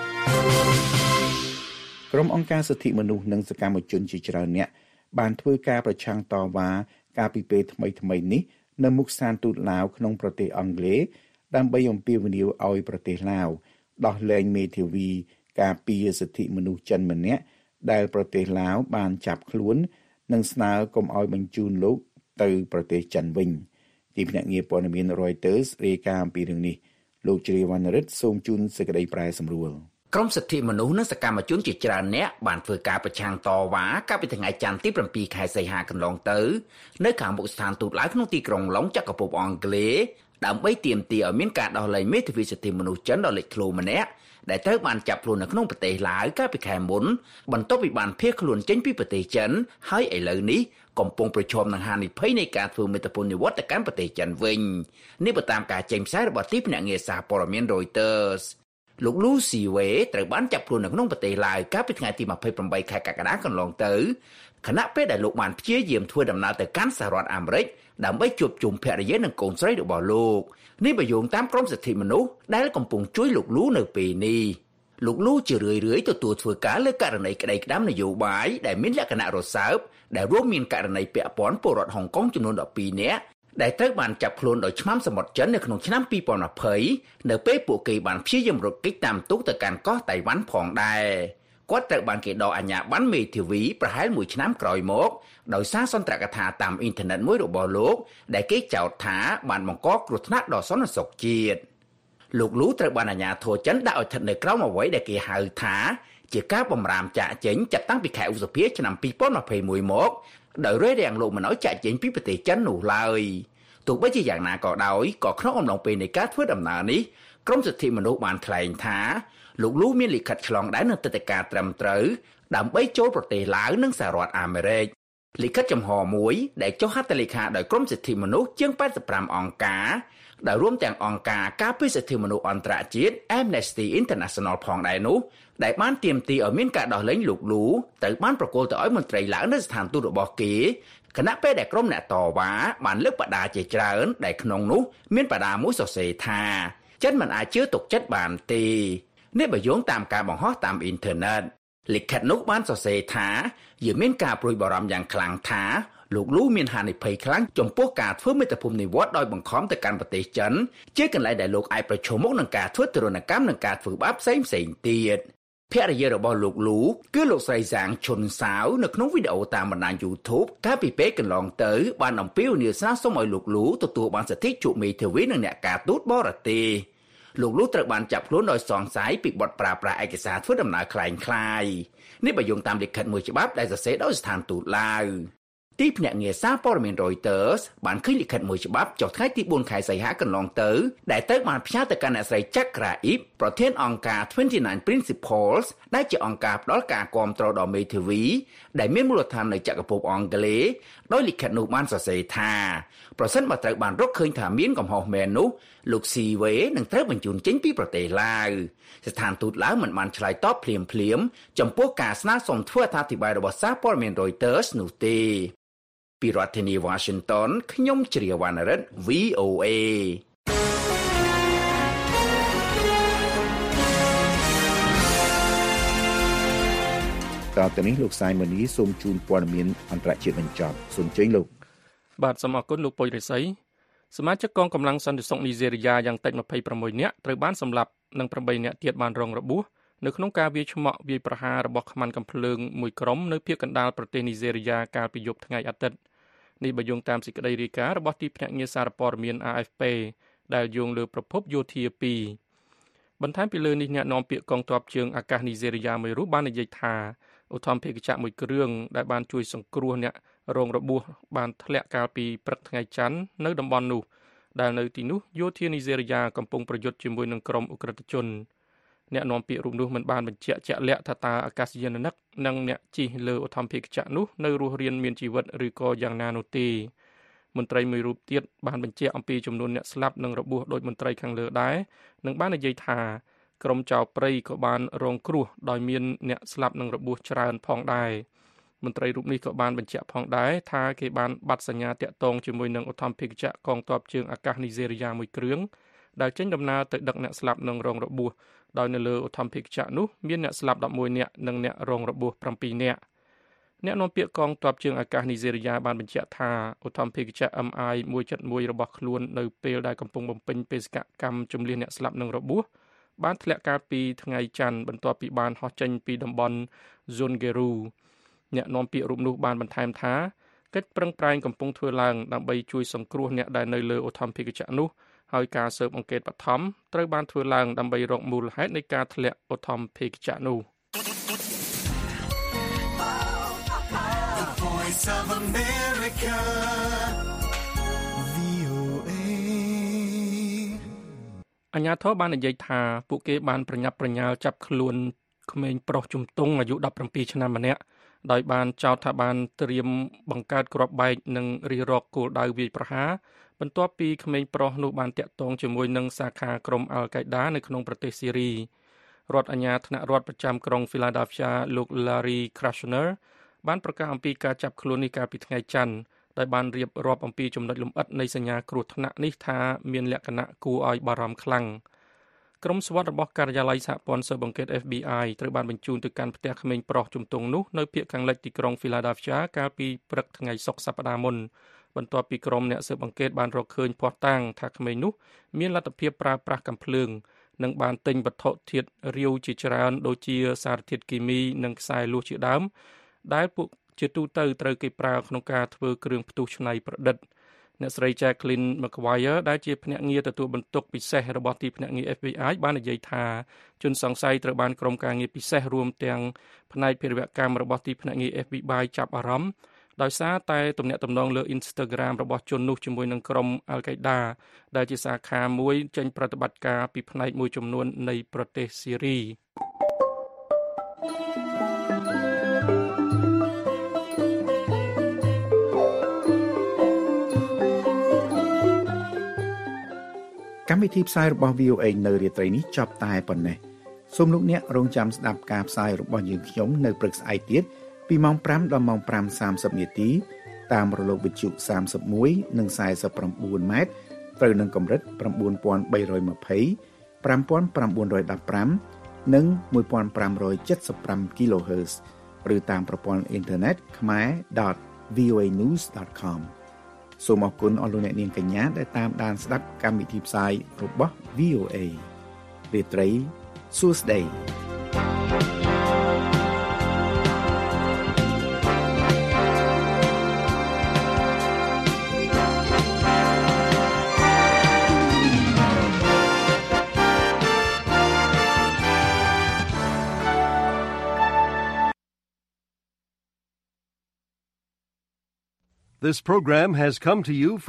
ក្រុមអង្គការសិទ្ធិមនុស្សនិងសកម្មជនជាច្រើនអ្នកបានធ្វើការប្រឆាំងតវ៉ាកាលពីពេលថ្មីៗនេះនៅមុខស្ថានទូតឡាវក្នុងប្រទេសអង់គ្លេសដើម្បីអំពាវនាវឲ្យប្រទេសឡាវដោះលែងមេធាវីការពារសិទ្ធិមនុស្សចិនម្នាក់ដែលប្រទេសឡាវបានចាប់ខ្លួននិងស្នើកុំឲ្យបញ្ជូនលោកទៅប្រទេសចិនវិញទីភ្នាក់ងារព័ត៌មាន Reuters រាយការណ៍អំពីរឿងនេះលោកជ្រាវណ្ណរិទ្ធសូមជូនសេចក្តីប្រែសម្រួលក្រុមសិទ្ធិមនុស្សនិងសកម្មជនជាច្រើនអ្នកបានធ្វើការប្រឆាំងតវ៉ាកាលពីថ្ងៃច័ន្ទទី7ខែសីហាកន្លងទៅនៅខាងមុខស្ថានទូតឡាវក្នុងទីក្រុងឡុងចក្រភពអង់គ្លេសដើម្បីទាមទារឲ្យមានការដោះលែងមេធាវីសិទ្ធិមនុស្សចិនដ៏លេចធ្លោម្នាក់ដែលត្រូវបានចាប់ខ្លួននៅក្នុងប្រទេសឡាវកាលពីខែមុនបន្ទាប់ពីបានភៀសខ្លួនចេញពីប្រទេសចិនហើយឥឡូវនេះកំពុងប្រឈមនឹងហានិភ័យនៃការធ្វើមេត្តាពលនិវត្តន៍ទៅកាន់ប្រទេសចិនវិញនេះបើតាមការចេញផ្សាយរបស់ទីភ្នាក់ងារសារព័ត៌មាន Reutersលោកលូស៊ីវេត្រូវបានចាប់ខ្លួននៅក្នុងប្រទេសឡាវកាលពីថ្ងៃទី28ខែកក្កដាកន្លងទៅខណៈពេលដែលលោកបានព្យាយាមធ្វើដំណើរទៅកាន់សហរដ្ឋអាមេរិកដើម្បីជួបជុំភរិយានិងកូនស្រីរបស់លោកនេះបើយោងតាមក្រុមសិទ្ធិមនុស្សដែលកំពុងជួយលោកលូនៅពេលនេះលោកលូជារឿយៗទទួលធ្វើការលើករណីក្តីក្តាំនយោបាយដែលមានលក្ខណៈរសើបដែលរួមមានករណីពាក់ព័ន្ធពលរដ្ឋហុងកុងចំនួន12នាក់ដែលត្រូវបានចាប់ខ្លួនដោយឆ្មាំសមុទ្រចិននៅក្នុងឆ្នាំពីរពាន់ยี่สิบនៅពេលពួកគេបានព្យាយាមរត់គេចតាមទូកទៅកាន់កោះតៃវ៉ាន់ផងដែរគាត់ត្រូវបានគេដកអាជ្ញាប័ណ្ណមេធាវីប្រហែលមួយឆ្នាំក្រោយមកដោយសារសន្ទរកថាតាមអ៊ីនធឺណិតមួយរបស់លោកដែលគេចោទថាបានបង្កគ្រោះថ្នាក់ដល់សន្តិសុខជាតិលោកលូត្រូវបានអាជ្ញាធរចិនដាក់ឲ្យស្ថិតនៅក្រោមអ្វីដែលគេហៅថាជាការបំរាមចាក់ចេញចាប់តាំងពីខែឧសភាឆ្នាំពីរពាន់ยี่สิบเอ็ดមកដោយរារាំងលោកមិនឲ្យចាក់ចេញពីប្រទេសចិននោះឡើយទោះបីជាយ៉ាងណាក៏ដោយក៏ក្នុងអំឡុងពេលនៃការធ្វើដំណើរនេះក្រុមសិទ្ធិមនុស្សបានថ្លែងថាលោកលូមានលិខិតឆ្លងដែននៅទឹកដីការត្រឹមត្រូវដើម្បីចូលប្រទេសឡាវនិងសហរដ្ឋអាមេរិកលិខិតចំហមួយដែលចុះហត្ថលេខាដោយក្រុមសិទ្ធិមនុស្សជាង八十五អង្គការដែលរួមទាំងអង្គការការពារសិទ្ធិមនុស្សអន្តរជាតិ Amnesty International ផងដែរនោះដែលបានទាមទារឲ្យមានការដោះលែងលោកលូត្រូវបានប្រគល់ទៅឲ្យមន្ត្រីឡាវនៅស្ថានទូតរបស់គេខណៈពេលដែលក្រុមអ្នកតវ៉ាបានលើកបដាជាច្រើនដែលក្នុងនោះមានបដាមួយសរសេរថាចិនមិនអាចជឿទុកចិត្តបានទេនេះបើយោងតាមការបង្ហោះតាមអ៊ីនធឺណិតលិខិតនោះបានសរសេរថាយើងមានការព្រួយបារម្ភយ៉ាងខ្លាំងថាលោកលូមានហានិភ័យខ្លាំងចំពោះការធ្វើមេត្តាភូមិនិវត្តដោយបង្ខំទៅកាន់ប្រទេសចិនជាកន្លែងដែលលោកអាចប្រឈមមុខនឹងការធ្វើទរណកម្មនិងការធ្វើបាបផ្សេងៗទៀតភរិយារបស់លោកលូគឺលោកស្រីហ្សាងឈុនសាវនៅក្នុងវីដេអូតាមបណ្ដាញ YouTube កាលពីពេលកន្លងទៅបានអំពាវនាវស្នើសុំឲ្យលោកលូទទួលបានសិទ្ធិជក់មេធាវីនិងអ្នកការទូតបរទេសលោកលូត្រូវបានចាប់ខ្លួនដោយសង្ស័យពីបទប្រើប្រាស់ឯកសារធ្វើដំណើរคล้ายៗនេះបើយោងតាមលិខិតមួយច្បាប់ដែលសរសេរដោយស្ថានទូតឡាវទីភ្នាក់ងារសារព័ត៌មាន Reuters បានឃើញលិខិតមួយច្បាប់ចុះថ្ងៃទីបួនខែសីហាកន្លងទៅដែលត្រូវបានផ្ញើទៅកាន់អ្នកស្រីចក្រាអ៊ីបប្រធានអង្គការ twenty-nine Principles ដែលជាអង្គការផ្ដល់ការគាំទ្រដល់មេធាវីដែលមានមូលដ្ឋាននៅចក្រភពអង់គ្លេសដោយលិខិតនោះបានសរសេរថាប្រសិនបើត្រូវបានរកឃើញថាមានកំហុសមែននោះលោកស៊ីវេនឹងត្រូវបញ្ជូនចេញពីប្រទេសឡាវស្ថានទូតឡាវមិនបានឆ្លើយតបភ្លាមៗចំពោះការស្នើសុំធ្វើអត្ថាធិប្បាយរបស់សារព័ត៌មាន Reuters នោះទេពីរដ្ឋធានី Washington ខ្ញុំជ្រាវណ្ណរិទ្ធ វី អូ เอតើតើនេះលោកសាយមនីសូមជូនព័ត៌មានអន្តរជាតិបញ្ចប់សូមជើញលោកបាទសូមអរគុណលោកពុយរិស័យសមាជិកកងកម្លាំងសន្តិសុខនីហ្សេរីយ៉ាយ៉ាងតិចยี่สิบหกនាក់ត្រូវបានសម្លាប់និងแปดនាក់ទៀតបានរងរបួសនៅក្នុងការវាយឆ្មក់វាយប្រហាររបស់ខ្មាន់កាំភ្លើងមួយក្រុមនៅភូមិកណ្ដាលប្រទេសនីហ្សេរីយ៉ាកាលពីយប់ថ្ងៃអាទិត្យនេះបើយោងតាមសេចក្តីរាយការណ៍របស់ទីភ្នាក់ងារសារព័ត៌មាន អា អេហ្វ ពី ដែលយោងលើប្រភពយោធាពីរបន្ថែមពីលើនេះអ្នកនាំពាក្យកងទ័ពជើងអាកាសនីហ្សេរីយ៉ាមួយរូបបាននិយាយថាឧទ្ធម្ភាគចក្រមួយគ្រឿងដែលបានជួយសង្គ្រោះអ្នករងរបួសបានធ្លាក់កាលពីព្រឹកថ្ងៃច័ន្ទនៅតំបន់នោះដែលនៅទីនោះយោធានីហ្សេរីយ៉ាកំពុងប្រយុទ្ធជាមួយនឹងក្រុមអ៊ុក្រិតជនអ្នកនាំពាក្យរូបនោះមិនបានបញ្ជាក់ជាក់លាក់ថាតើអាកាសយាននិកនិងអ្នកជិះលើឧទ្ធម្ភាគចក្រនោះនៅរស់រានមានជីវិតឬក៏យ៉ាងណានោះទេមន្ត្រីមួយរូបទៀតបានបញ្ជាក់អំពីចំនួនអ្នកស្លាប់និងរបួសដោយមន្ត្រីខាងលើដែរនិងបាននិយាយថាក្រុមចៅព្រៃក៏បានរងគ្រោះដោយមានអ្នកស្លាប់និងរបួសច្រើនផងដែរមន្ត្រីរូបនេះក៏បានបញ្ជាក់ផងដែរថាគេបានបាត់សញ្ញាតាក់ទងជាមួយនឹងឧទ្ធម្ភាគចក្រកងទ័ពជើងអាកាសនីហ្សេរីយ៉ាមួយគ្រឿងដែលចេញដំណើរទៅដឹកអ្នកស្លាប់និងរងរបួសដោយនៅលើឧទ្ធម្ភាគចក្រនោះមានអ្នកស្លាប់elevenនាក់និងអ្នករងរបួសsevenនាក់អ្នកនាំពាក្យកងទ័ពជើងអាកាសនីហ្សេរីយ៉ាបានបញ្ជាក់ថាឧទ្ធម្ភាគចក្រ em i one seventy-one របស់ខ្លួននៅពេលដែលកំពុងបំពេញបេសកកម្មជំនះអ្នកស្លាប់និងរបួសបានធ្លាក់កាលពីថ្ងៃច័ន្ទបន្ទាប់ពីបានហោះចេញពីតំបន់ Zungeru អ្នកនាំពាក្យរូបនោះបានបន្ថែមថាកិច្ចប្រឹងប្រែងកំពុងធ្វើឡើងដើម្បីជួយសង្គ្រោះអ្នកដែលនៅលើឧទ្ធម្ភាគចក្រនោះហើយការស៊ើបអង្កេតបឋមត្រូវបានធ្វើឡើងដើម្បីរកមូលហេតុនៃការធ្លាក់ឧទ្ធម្ភាគចក្រនោះអាជ្ញាធរបាននិយាយថាពួកគេបានប្រញាប់ប្រញាល់ចាប់ខ្លួនក្មេងប្រុសជំទង់អាយុseventeenឆ្នាំម្នាក់ដោយបានចោទថាបានត្រៀមបង្កើតគ្រាប់បែកនិងរិះរកគោលដៅវាយប្រហារបន្ទាប់ពីក្មេងប្រុសនោះបានតាក់ទងជាមួយនឹងសាខាក្រុមអាល់កៃដានៅក្នុងប្រទេសស៊ីរីរដ្ឋអាជ្ញាថ្នាក់រដ្ឋប្រចាំក្រុង Philadelphia លោក Larry Krasner បានប្រកាសអំពីការចាប់ខ្លួននេះកាលពីថ្ងៃច័ន្ទដោយបានរៀបរាប់អំពីចំណុចលម្អិតនៃសញ្ញាគ្រោះថ្នាក់នេះថាមានលក្ខណៈគួរឲ្យបារម្ភខ្លាំងក្រុមស្វត្ថិរបស់ការិយាល័យសហព័ន្ធស៊ើបអង្កេត F B I ត្រូវបានបញ្ជូនទៅកាន់ផ្ទះក្មេងប្រុសជំទង់នោះនៅភាគខាងលិចទីក្រុង Philadelphia កាលពីព្រឹកថ្ងៃសុក្រសប្តាហ៍មុនបន្ទាប់ពីក្រុមអ្នកស៊ើបអង្កេតបានរកឃើញភស្តុតាងថាក្មេងនោះមានលទ្ធភាពប្រើប្រាស់កាំភ្លើងនិងបានទិញវត្ថុធាតុរាវជាច្រើនដូចជាសារធាតុគីមីនិងខ្សែលួសជាដើមដែលពួកជាទូទៅត្រូវគេប្រើក្នុងការធ្វើគ្រឿងផ្ទុះច្នៃប្រឌិតអ្នកស្រី Jacqueline McGuire ដែលជាភ្នាក់ងារទទួលបន្ទុកពិសេសរបស់ទីភ្នាក់ងារ F B I បាននិយាយថាជនសង្ស័យត្រូវបានក្រុមការងារពិសេសរួមទាំងផ្នែកភេរវកម្មរបស់ទីភ្នាក់ងារ F B I ចាប់អារម្មណ៍ដោយសារតែទំនាក់ទំនងលើ Instagram របស់ជននោះជាមួយនឹងក្រុម Al-Qaeda ដែលជាសាខាមួយចេញប្រតិបត្តិការពីផ្នែកមួយចំនួននៃប្រទេសស៊ីរីកម្មវិធីផ្សាយរបស់ V O A នៅរាត្រីនេះចប់តែប៉ុណ្ណេះសូមលោកអ្នករងចាំស្ដាប់ការផ្សាយរបស់យើងខ្ញុំនៅព្រឹកស្អែកទៀតពីម៉ោងfiveដល់ម៉ោងfive thirtyនាទីតាមរលកវិទ្យុthirty-oneនិងforty-nineម៉ែត្រត្រូវនឹងកម្រិតnine thousand three hundred twenty, five thousand nine hundred fifteenនិងfifteen seventy-five គីឡូហឺតឬតាមប្រព័ន្ធអ៊ីនធឺណិត ខ្មែរ ដត v o a news dot com សូមអរគុណអស់លោកអ្នកនាងកញ្ញាដែលតាមដានស្ដាប់កម្មវិធីផ្សាយរបស់ វី អូ เอ រាត្រីសួស្តី This program has come to you from